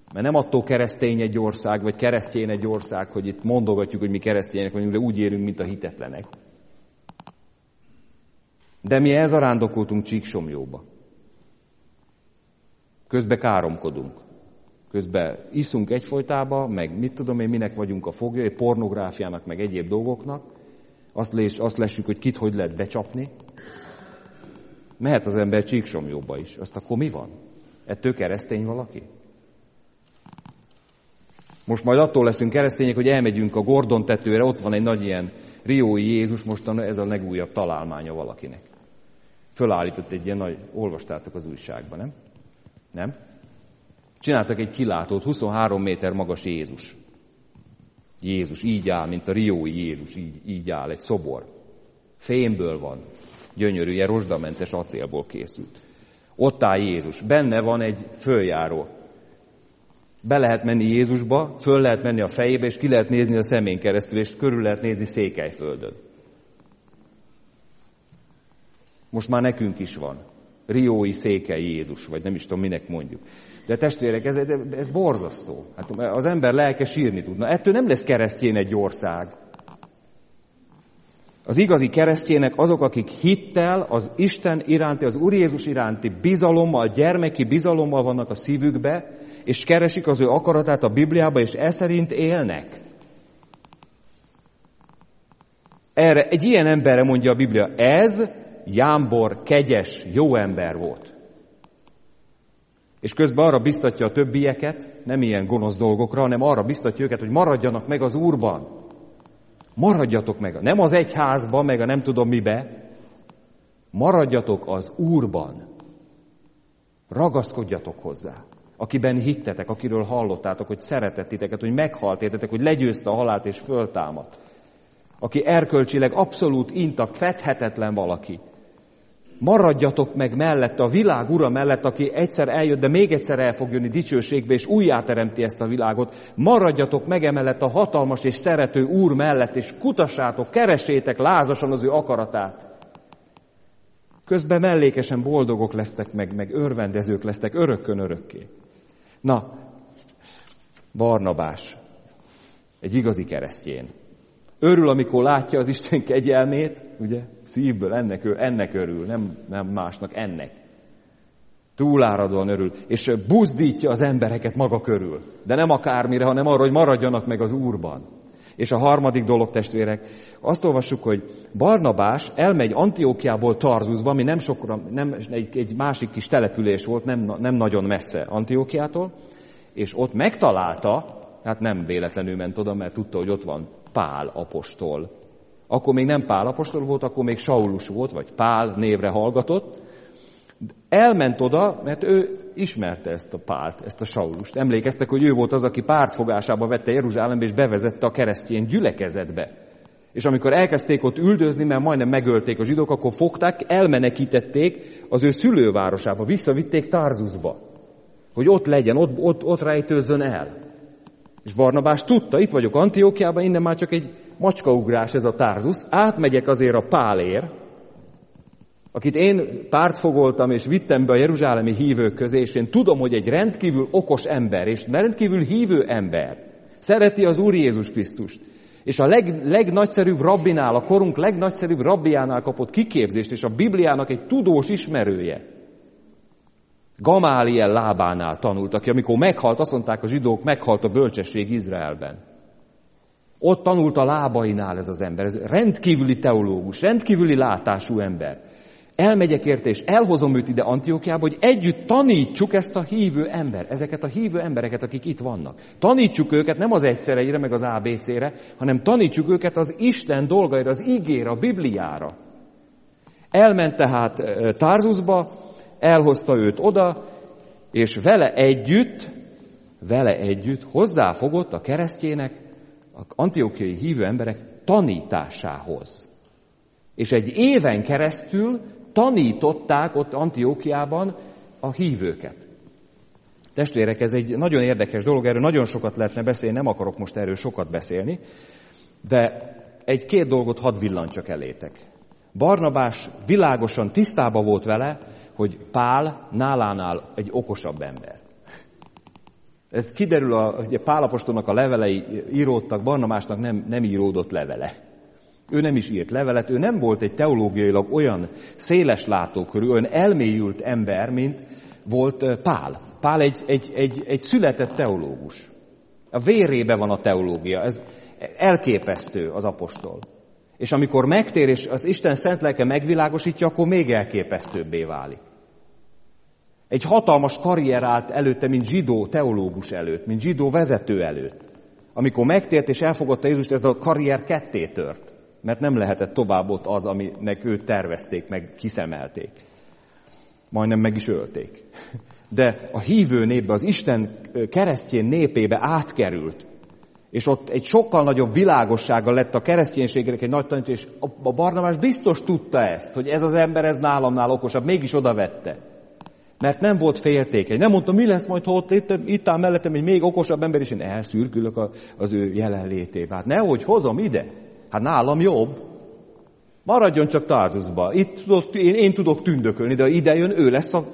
Mert nem attól keresztény egy ország, vagy keresztény egy ország, hogy itt mondogatjuk, hogy mi keresztények vagyunk, de úgy érünk, mint a hitetlenek. De mi elzarándokoltunk Csíksomlyóba. Közben káromkodunk. Közben iszunk egyfolytába, meg mit tudom én, minek vagyunk a foglyai, pornográfiának, meg egyéb dolgoknak. Azt, lés, azt lessük, hogy kit hogy lehet becsapni. Mehet az ember Csíksomlyóba is. Azt akkor mi van? Ettől keresztény valaki? Most majd attól leszünk keresztények, hogy elmegyünk a Gordon tetőre, ott van egy nagy ilyen riói Jézus, mostan ez a legújabb találmánya valakinek. Fölállított egy ilyen nagy, olvastátok az újságban, nem? Nem? Csináltak egy kilátót, huszonhárom méter magas Jézus. Jézus így áll, mint a riói Jézus, így, így áll, egy szobor. Fémből van, gyönyörű, ilyen rozsdamentes acélból készült. Ott áll Jézus, benne van egy följáró. Be lehet menni Jézusba, föl lehet menni a fejébe, és ki lehet nézni a szemén keresztül, és körül lehet nézni Székelyföldön. Most már nekünk is van. Riói Székely Jézus, vagy nem is tudom, minek mondjuk. De testvérek, ez, ez borzasztó. Hát az ember lelke sírni tudna. Ettől nem lesz keresztjén egy ország. Az igazi keresztjének azok, akik hittel, az Isten iránti, az Úr Jézus iránti bizalommal, gyermeki bizalommal vannak a szívükbe, és keresik az ő akaratát a Bibliába, és e szerint élnek. Erre, egy ilyen emberre mondja a Biblia, ez jámbor, kegyes, jó ember volt. És közben arra biztatja a többieket, nem ilyen gonosz dolgokra, hanem arra biztatja őket, hogy maradjanak meg az Úrban. Maradjatok meg, nem az egyházban, meg a nem tudom mibe. Maradjatok az Úrban. Ragaszkodjatok hozzá. Akiben hittetek, akiről hallottátok, hogy szeretett titeket, hogy meghalt értetek, hogy legyőzte a halált és föltámadt. Aki erkölcsileg abszolút intakt, fedhetetlen valaki. Maradjatok meg mellette, a világ ura mellett, aki egyszer eljött, de még egyszer el fog jönni dicsőségbe, és újjáteremti ezt a világot. Maradjatok meg emellett a hatalmas és szerető Úr mellett, és kutassátok, keresétek lázasan az ő akaratát. Közben mellékesen boldogok lesztek meg, meg örvendezők lesztek örökkön örökké. Na, Barnabás, egy igazi keresztjén. Örül, amikor látja az Isten kegyelmét, ugye, szívből ennek, ennek örül, nem, nem másnak, ennek. Túláradóan örül, és buzdítja az embereket maga körül. De nem akármire, hanem arra, hogy maradjanak meg az Úrban. És a harmadik dolog, testvérek, azt olvassuk, hogy Barnabás elmegy Antiókiából Tarzusba, ami nem sokra, nem, egy, egy másik kis település volt, nem, nem nagyon messze Antiókiától, és ott megtalálta, hát nem véletlenül ment oda, mert tudta, hogy ott van Pál apostol. Akkor még nem Pál apostol volt, akkor még Saulus volt, vagy Pál névre hallgatott. Elment oda, mert ő ismerte ezt a Pált, ezt a Saulust. Emlékeztek, hogy ő volt az, aki pártfogásába vette Jeruzsálembe, és bevezette a keresztény gyülekezetbe. És amikor elkezdték ott üldözni, mert majdnem megölték a zsidók, akkor fogták, elmenekítették az ő szülővárosába, visszavitték Tarzusba, hogy ott legyen, ott, ott, ott rejtőzzön el. És Barnabás tudta, itt vagyok Antiókiában, innen már csak egy macskaugrás ez a Tarzus, átmegyek azért a Pálér, akit én pártfogoltam és vittem be a jeruzsálemi hívők közé, és én tudom, hogy egy rendkívül okos ember, és rendkívül hívő ember, szereti az Úr Jézus Krisztust, és a leg, legnagyszerűbb rabbinál, a korunk legnagyszerűbb rabbiánál kapott kiképzést, és a Bibliának egy tudós ismerője. Gamáliel lábánál tanult, aki amikor meghalt, azt mondták a zsidók, meghalt a bölcsesség Izraelben. Ott tanult a lábainál ez az ember, ez rendkívüli teológus, rendkívüli látású ember. Elmegyek érte, és elhozom őt ide Antiókiába, hogy együtt tanítsuk ezt a hívő ember, ezeket a hívő embereket, akik itt vannak. Tanítsuk őket nem az egyszereire, meg az á bé cére, hanem tanítsuk őket az Isten dolgaira, az igére, a Bibliára. Elment tehát Tarzusba, elhozta őt oda, és vele együtt, vele együtt hozzáfogott a keresztjének, az antiókiai hívő emberek tanításához. És egy éven keresztül tanították ott Antiókiában a hívőket. Testvérek, ez egy nagyon érdekes dolog, erről nagyon sokat lehetne beszélni, nem akarok most erről sokat beszélni, de egy-két dolgot hadd villancsak elétek. Barnabás világosan tisztában volt vele, hogy Pál nálánál egy okosabb ember. Ez kiderül, a, ugye Pál apostolnak a levelei íródtak, Barnabásnak nem, nem íródott levele. Ő nem is írt levelet, ő nem volt egy teológiailag olyan széles látókörű, olyan elmélyült ember, mint volt Pál. Pál egy, egy, egy, egy született teológus. A vérébe van a teológia, ez elképesztő az apostol. És amikor megtér, és az Isten szent lelke megvilágosítja, akkor még elképesztőbbé válik. Egy hatalmas karrier állt előtte, mint zsidó teológus előtt, mint zsidó vezető előtt. Amikor megtért és elfogadta Jézust, ez a karrier ketté tört. Mert nem lehetett tovább ott az, aminek őt tervezték, meg kiszemelték. Majdnem meg is ölték. De a hívő népbe, az Isten keresztjén népébe átkerült. És ott egy sokkal nagyobb világossága lett a kereszténységnek egy nagy tanító, és a Barnabás biztos tudta ezt, hogy ez az ember, ez nálamnál okosabb, mégis oda vette. Mert nem volt féltékeny. Nem mondta, mi lesz majd, ha ott itt, itt áll mellettem egy még okosabb ember, és én elszürkülök az ő jelenlétébe. Hát nehogy hozom ide. Hát nálam jobb. Maradjon csak Tarzuszba. Itt tudok, én, én tudok tündökölni, de ha ide jön, ő lesz a...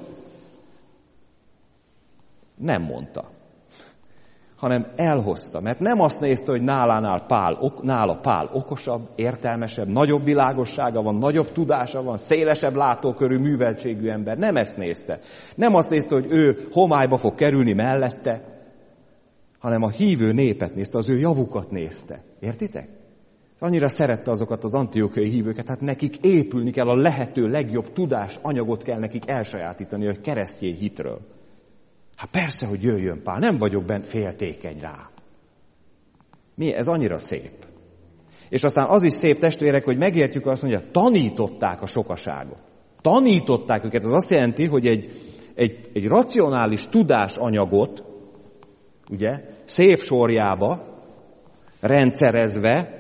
Nem mondta. Hanem elhozta. Mert nem azt nézte, hogy nálánál Pál, ok, nála Pál okosabb, értelmesebb, nagyobb világossága van, nagyobb tudása van, szélesebb látókörű, műveltségű ember. Nem ezt nézte. Nem azt nézte, hogy ő homályba fog kerülni mellette, hanem a hívő népet nézte, az ő javukat nézte. Értitek? Annyira szerette azokat az antiochiai hívőket, hát nekik épülni kell, a lehető legjobb tudás, anyagot kell nekik elsajátítani a keresztény hitről. Hát persze, hogy jöjjön Pál, nem vagyok bent féltékeny rá. Mi? Ez annyira szép. És aztán az is szép, testvérek, hogy megértjük azt, hogy tanították a sokaságot. Tanították őket, az azt jelenti, hogy egy, egy, egy racionális tudásanyagot, ugye, szép sorjába, rendszerezve,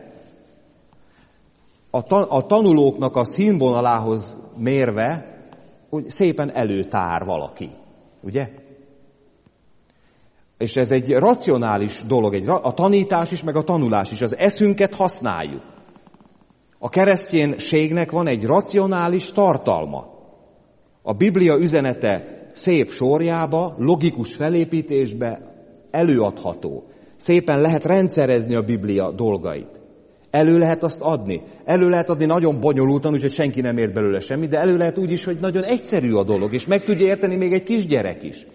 a, tan- a tanulóknak a színvonalához mérve, hogy szépen előtár valaki. Ugye? És ez egy racionális dolog, egy, a tanítás is, meg a tanulás is. Az eszünket használjuk. A kereszténységnek van egy racionális tartalma. A Biblia üzenete szép sorjába, logikus felépítésbe előadható. Szépen lehet rendszerezni a Biblia dolgait. Elő lehet azt adni. Elő lehet adni nagyon bonyolultan, úgyhogy senki nem ért belőle semmit, de elő lehet úgy is, hogy nagyon egyszerű a dolog, és meg tudja érteni még egy kisgyerek is.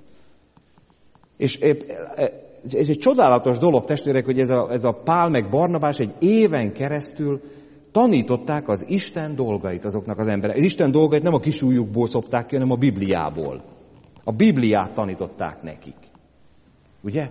És ez egy csodálatos dolog, testvérek, hogy ez a, ez a Pál meg Barnabás egy éven keresztül tanították az Isten dolgait azoknak az emberek. Az Isten dolgait nem a kisújjukból szopták ki, hanem a Bibliából. A Bibliát tanították nekik. Ugye?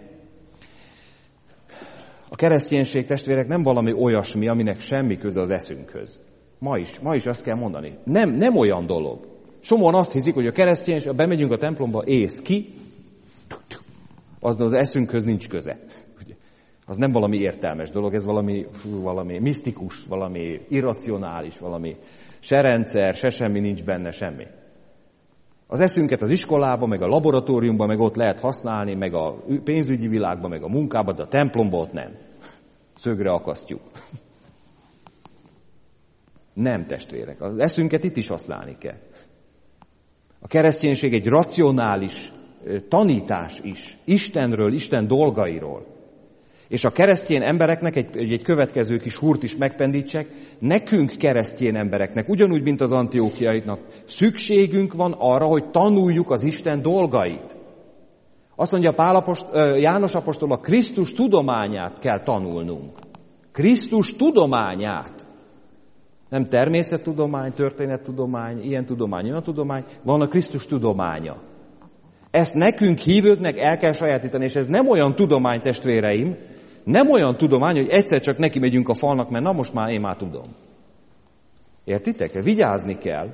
A kereszténység, testvérek, nem valami olyasmi, aminek semmi köze az eszünkhöz. Ma is, ma is azt kell mondani. Nem, nem olyan dolog. Sokan azt hiszik, hogy a kereszténység, bemegyünk a templomba, ész ki, az az eszünkhöz nincs köze. Az nem valami értelmes dolog, ez valami, valami misztikus, valami irracionális, valami se rendszer, se semmi nincs benne, semmi. Az eszünket az iskolába, meg a laboratóriumban, meg ott lehet használni, meg a pénzügyi világban, meg a munkában, de a templomban ott nem. Szögre akasztjuk. Nem, testvérek. Az eszünket itt is használni kell. A kereszténység egy racionális tanítás is. Istenről, Isten dolgairól. És a keresztény embereknek, egy, egy következő kis húrt is megpendítsek, nekünk keresztény embereknek, ugyanúgy, mint az antiókiaiaknak, szükségünk van arra, hogy tanuljuk az Isten dolgait. Azt mondja Pál apost, János apostol, a Krisztus tudományát kell tanulnunk. Krisztus tudományát. Nem természettudomány, történettudomány, ilyen tudomány, olyan tudomány, van a Krisztus tudománya. Ezt nekünk hívőknek el kell sajátítani, és ez nem olyan tudomány, testvéreim, nem olyan tudomány, hogy egyszer csak neki megyünk a falnak, mert na most már én már tudom. Értitek? Vigyázni kell.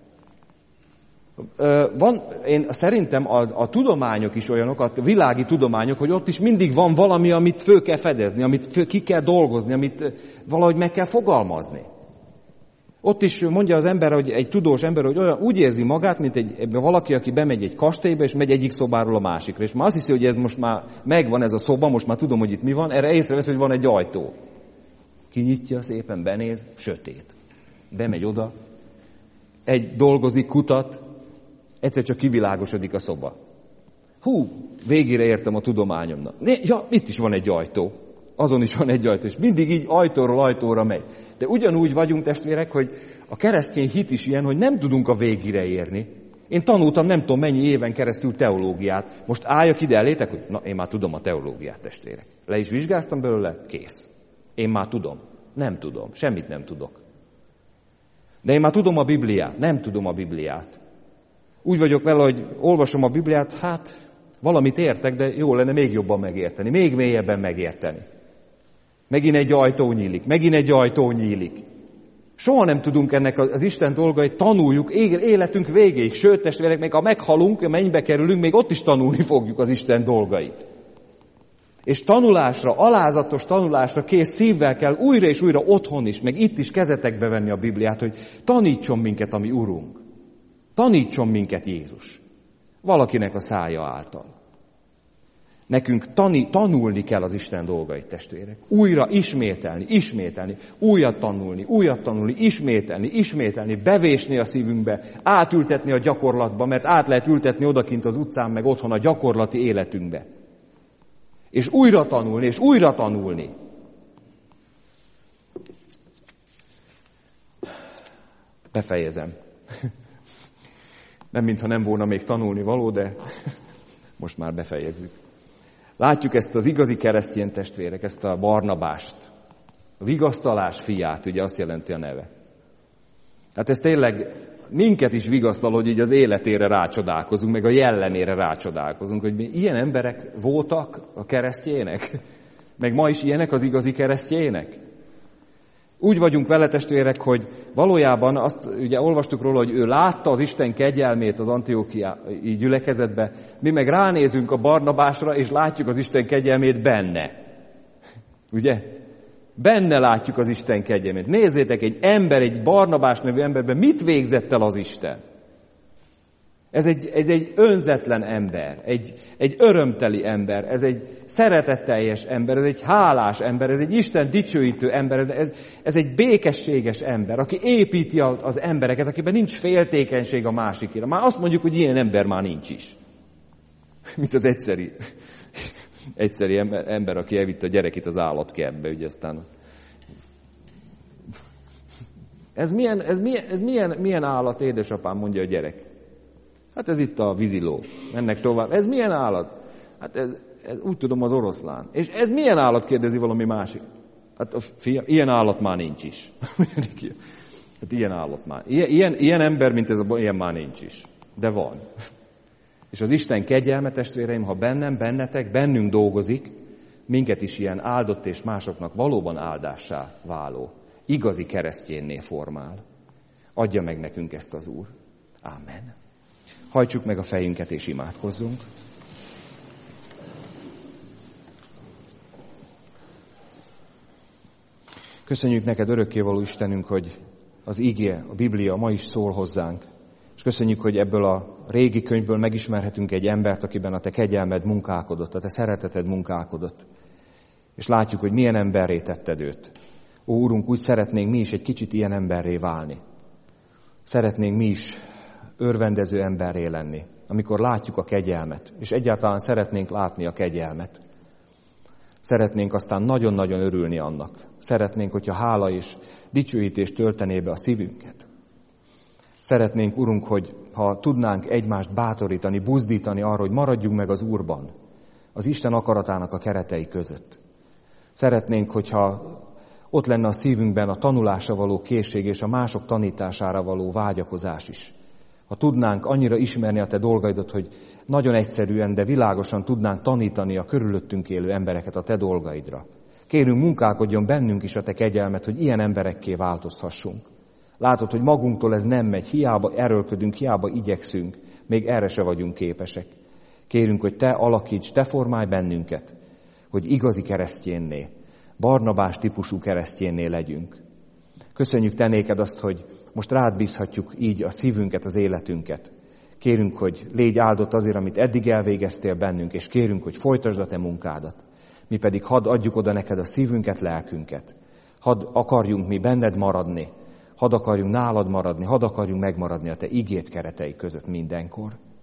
Van, én szerintem a, a tudományok is olyanok, a világi tudományok, hogy ott is mindig van valami, amit föl kell fedezni, amit föl, ki kell dolgozni, amit valahogy meg kell fogalmazni. Ott is mondja az ember, hogy egy tudós ember, hogy olyan, úgy érzi magát, mint egy, valaki, aki bemegy egy kastélyba, és megy egyik szobáról a másikra. És már azt hiszi, hogy ez most már megvan ez a szoba, most már tudom, hogy itt mi van, erre észrevesz, hogy van egy ajtó. Kinyitja, szépen benéz, sötét. Bemegy oda, egy dolgozik, kutat, egyszer csak kivilágosodik a szoba. Hú, végére értem a tudományomnak. Né, ja, itt is van egy ajtó. Azon is van egy ajtó, és mindig így ajtóról ajtóra megy. De ugyanúgy vagyunk, testvérek, hogy a keresztény hit is ilyen, hogy nem tudunk a végére érni. Én tanultam nem tudom mennyi éven keresztül teológiát. Most álljak ide elétek, hogy na, én már tudom a teológiát, testvérek. Le is vizsgáztam belőle, kész. Én már tudom. Nem tudom. Semmit nem tudok. De én már tudom a Bibliát. Nem tudom a Bibliát. Úgy vagyok vele, hogy olvasom a Bibliát, hát valamit értek, de jó lenne még jobban megérteni, még mélyebben megérteni. Megint egy ajtó nyílik, megint egy ajtó nyílik. Soha nem tudunk ennek az Isten dolgait, tanuljuk életünk végéig. Sőt, testvérek, még ha meghalunk, mennybe kerülünk, még ott is tanulni fogjuk az Isten dolgait. És tanulásra, alázatos tanulásra kész szívvel kell újra és újra otthon is, meg itt is kezetekbe venni a Bibliát, hogy tanítson minket a mi Urunk. Tanítson minket Jézus. Valakinek a szája által. Nekünk tani, tanulni kell az Isten dolgait, testvérek. Újra ismételni, ismételni, újat tanulni, újat tanulni, ismételni, ismételni, bevésni a szívünkbe, átültetni a gyakorlatba, mert át lehet ültetni odakint az utcán, meg otthon a gyakorlati életünkbe. És újra tanulni, és újra tanulni. Befejezem. Nem mintha nem volna még tanulni való, de most már befejezzük. Látjuk ezt az igazi keresztény testvérek, ezt a Barnabást. A vigasztalás fiát, ugye azt jelenti a neve. Hát ez tényleg minket is vigasztal, hogy így az életére rácsodálkozunk, meg a jellemére rácsodálkozunk, hogy mi ilyen emberek voltak a keresztjének, meg ma is ilyenek az igazi keresztjének. Úgy vagyunk vele, testvérek, hogy valójában azt ugye olvastuk róla, hogy ő látta az Isten kegyelmét az antiochiai gyülekezetbe, mi meg ránézünk a Barnabásra, és látjuk az Isten kegyelmét benne. Ugye? Benne látjuk az Isten kegyelmét. Nézzétek, egy ember, egy Barnabás nevű emberben mit végzett el az Isten? Ez egy, ez egy önzetlen ember, egy, egy örömteli ember, ez egy szeretetteljes ember, ez egy hálás ember, ez egy Isten dicsőítő ember, ez, ez, ez egy békességes ember, aki építi az embereket, akiben nincs féltékenység a másikére. Már azt mondjuk, hogy ilyen ember már nincs is. Mint az egyszeri, egyszeri ember, ember, aki elvitte a gyerekét az állatkertbe, ugye aztán... Ez milyen, ez milyen, ez milyen, milyen állat, édesapám, mondja a gyerek. Hát ez itt a víziló. Mennek tovább. Ez milyen állat? Hát ez, ez úgy tudom az oroszlán. És ez milyen állat, kérdezi valami másik? Hát a fia, ilyen állat már nincs is. Hát ilyen állat már. Ilyen, ilyen, ilyen ember, mint ez a ilyen már nincs is. De van. És az Isten kegyelme, testvéreim, ha bennem, bennetek, bennünk dolgozik, minket is ilyen áldott és másoknak valóban áldássá váló, igazi keresztjénné formál. Adja meg nekünk ezt az Úr. Ámen. Hajtsuk meg a fejünket és imádkozzunk. Köszönjük neked, örökkévaló Istenünk, hogy az ígé, a Biblia ma is szól hozzánk. És köszönjük, hogy ebből a régi könyvből megismerhetünk egy embert, akiben a te kegyelmed munkálkodott, a te szereteted munkálkodott. És látjuk, hogy milyen emberré tetted őt. Ó, Úrunk, úgy szeretnénk mi is egy kicsit ilyen emberré válni. Szeretnénk mi is örvendező emberré lenni, amikor látjuk a kegyelmet, és egyáltalán szeretnénk látni a kegyelmet. Szeretnénk aztán nagyon-nagyon örülni annak. Szeretnénk, hogyha hála és dicsőítés töltené be a szívünket. Szeretnénk, Urunk, hogy ha tudnánk egymást bátorítani, buzdítani arra, hogy maradjunk meg az Úrban, az Isten akaratának a keretei között. Szeretnénk, hogyha ott lenne a szívünkben a tanulásra való készség és a mások tanítására való vágyakozás is. Ha tudnánk annyira ismerni a te dolgaidat, hogy nagyon egyszerűen, de világosan tudnánk tanítani a körülöttünk élő embereket a te dolgaidra. Kérünk, munkálkodjon bennünk is a te kegyelmet, hogy ilyen emberekké változhassunk. Látod, hogy magunktól ez nem megy, hiába erőlködünk, hiába igyekszünk, még erre se vagyunk képesek. Kérünk, hogy te alakíts, te formálj bennünket, hogy igazi keresztjénné, Barnabás típusú keresztjénné legyünk. Köszönjük te néked azt, hogy most rád bízhatjuk így a szívünket, az életünket. Kérünk, hogy légy áldott azért, amit eddig elvégeztél bennünk, és kérünk, hogy folytasd a te munkádat. Mi pedig hadd adjuk oda neked a szívünket, lelkünket. Hadd akarjunk mi benned maradni, hadd akarjunk nálad maradni, hadd akarjunk megmaradni a te igét keretei között mindenkor.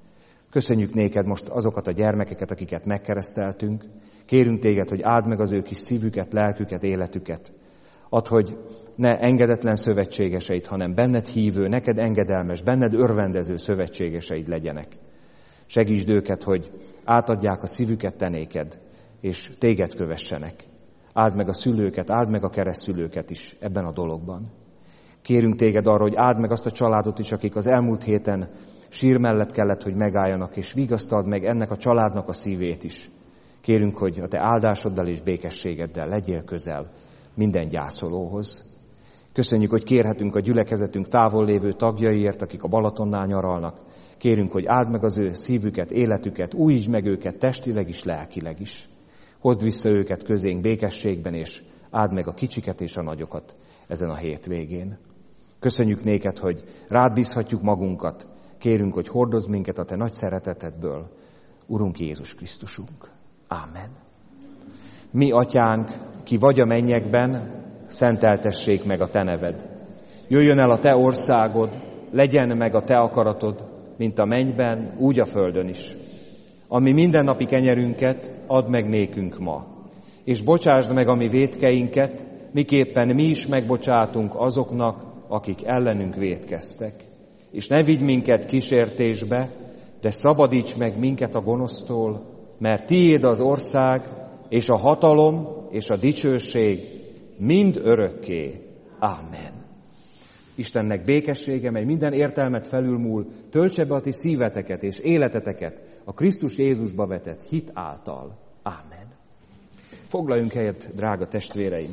Köszönjük néked most azokat a gyermekeket, akiket megkereszteltünk. Kérünk téged, hogy áld meg az ő kis szívüket, lelküket, életüket. Add, hogy ne engedetlen szövetségeseid, hanem benned hívő, neked engedelmes, benned örvendező szövetségeseid legyenek. Segítsd őket, hogy átadják a szívüket te néked, és téged kövessenek. Áld meg a szülőket, áld meg a keresztszülőket is ebben a dologban. Kérünk téged arra, hogy áld meg azt a családot is, akik az elmúlt héten sír mellett kellett, hogy megálljanak, és vigasztald meg ennek a családnak a szívét is. Kérünk, hogy a te áldásoddal és békességeddel legyél közel minden gyászolóhoz. Köszönjük, hogy kérhetünk a gyülekezetünk távol lévő tagjaiért, akik a Balatonnál nyaralnak. Kérünk, hogy áld meg az ő szívüket, életüket, újítsd meg őket testileg is, lelkileg is. Hozd vissza őket közénk békességben, és áld meg a kicsiket és a nagyokat ezen a hétvégén. Köszönjük néked, hogy rád bízhatjuk magunkat. Kérünk, hogy hordozz minket a te nagy szeretetedből. Urunk Jézus Krisztusunk. Ámen. Mi, atyánk, ki vagy a mennyekben, szenteltessék meg a te neved. Jöjjön el a te országod, legyen meg a te akaratod, mint a mennyben, úgy a földön is. Ami mindennapi kenyerünket add meg nékünk ma, és bocsásd meg a mi vétkeinket, miképpen mi is megbocsátunk azoknak, akik ellenünk vétkeztek. És ne vigy minket kísértésbe, de szabadíts meg minket a gonosztól, mert tiéd az ország, és a hatalom, és a dicsőség mind örökké. Ámen. Istennek békessége, mely minden értelmet felülmúl, töltse be a ti szíveteket és életeteket a Krisztus Jézusba vetett hit által. Ámen. Foglaljunk helyet, drága testvéreim!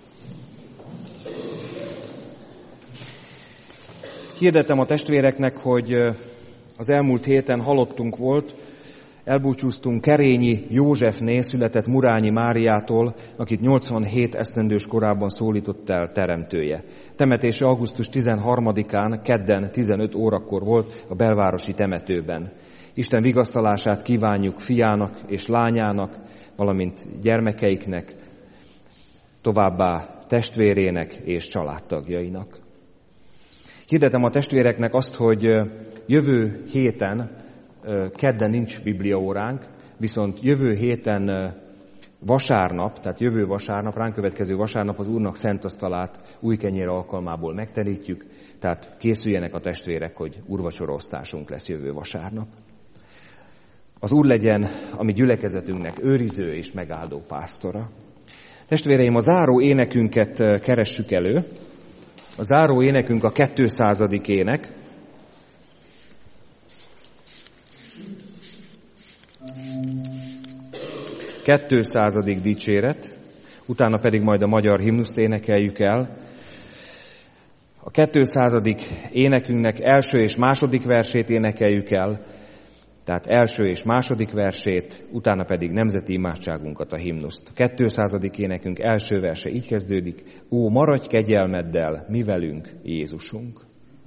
Hirdetem a testvéreknek, hogy az elmúlt héten halottunk volt, elbúcsúztunk Kerényi Józsefné, született Murányi Máriától, akit nyolcvanhét esztendős korában szólított el teremtője. Temetése augusztus tizenharmadikán, kedden tizenöt órakor volt a belvárosi temetőben. Isten vigasztalását kívánjuk fiának és lányának, valamint gyermekeiknek, továbbá testvérének és családtagjainak. Hirdetem a testvéreknek azt, hogy jövő héten, kedden nincs bibliaóránk, viszont jövő héten vasárnap, tehát jövő vasárnap, ránk következő vasárnap az Úrnak szentasztalát újkenyér alkalmából megterítjük, tehát készüljenek a testvérek, hogy úrvacsoraosztásunk lesz jövő vasárnap. Az Úr legyen a mi gyülekezetünknek őriző és megáldó pásztora. Testvéreim, a záró énekünket keressük elő. A záró énekünk a kétszázadik ének. kétszázadik dicséret, utána pedig majd a magyar himnuszt énekeljük el. A kétszázadik énekünknek első és második versét énekeljük el, tehát első és második versét, utána pedig nemzeti imádságunkat, a himnuszt. A kétszázadik énekünk első verse így kezdődik: Ó, maradj kegyelmeddel, mi velünk, Jézusunk!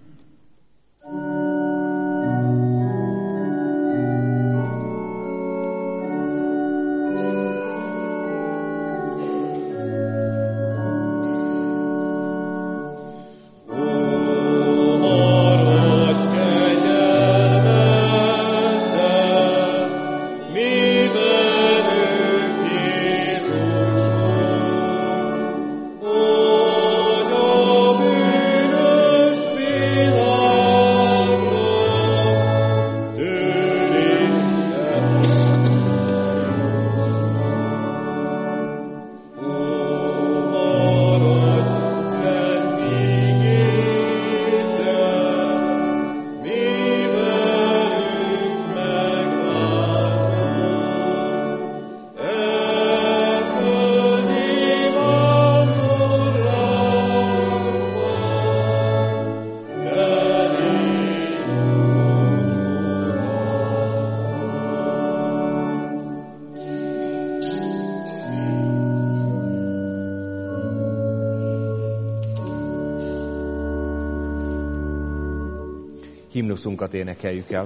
Himnuszunkat énekeljük el.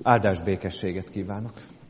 Áldás békességet kívánok!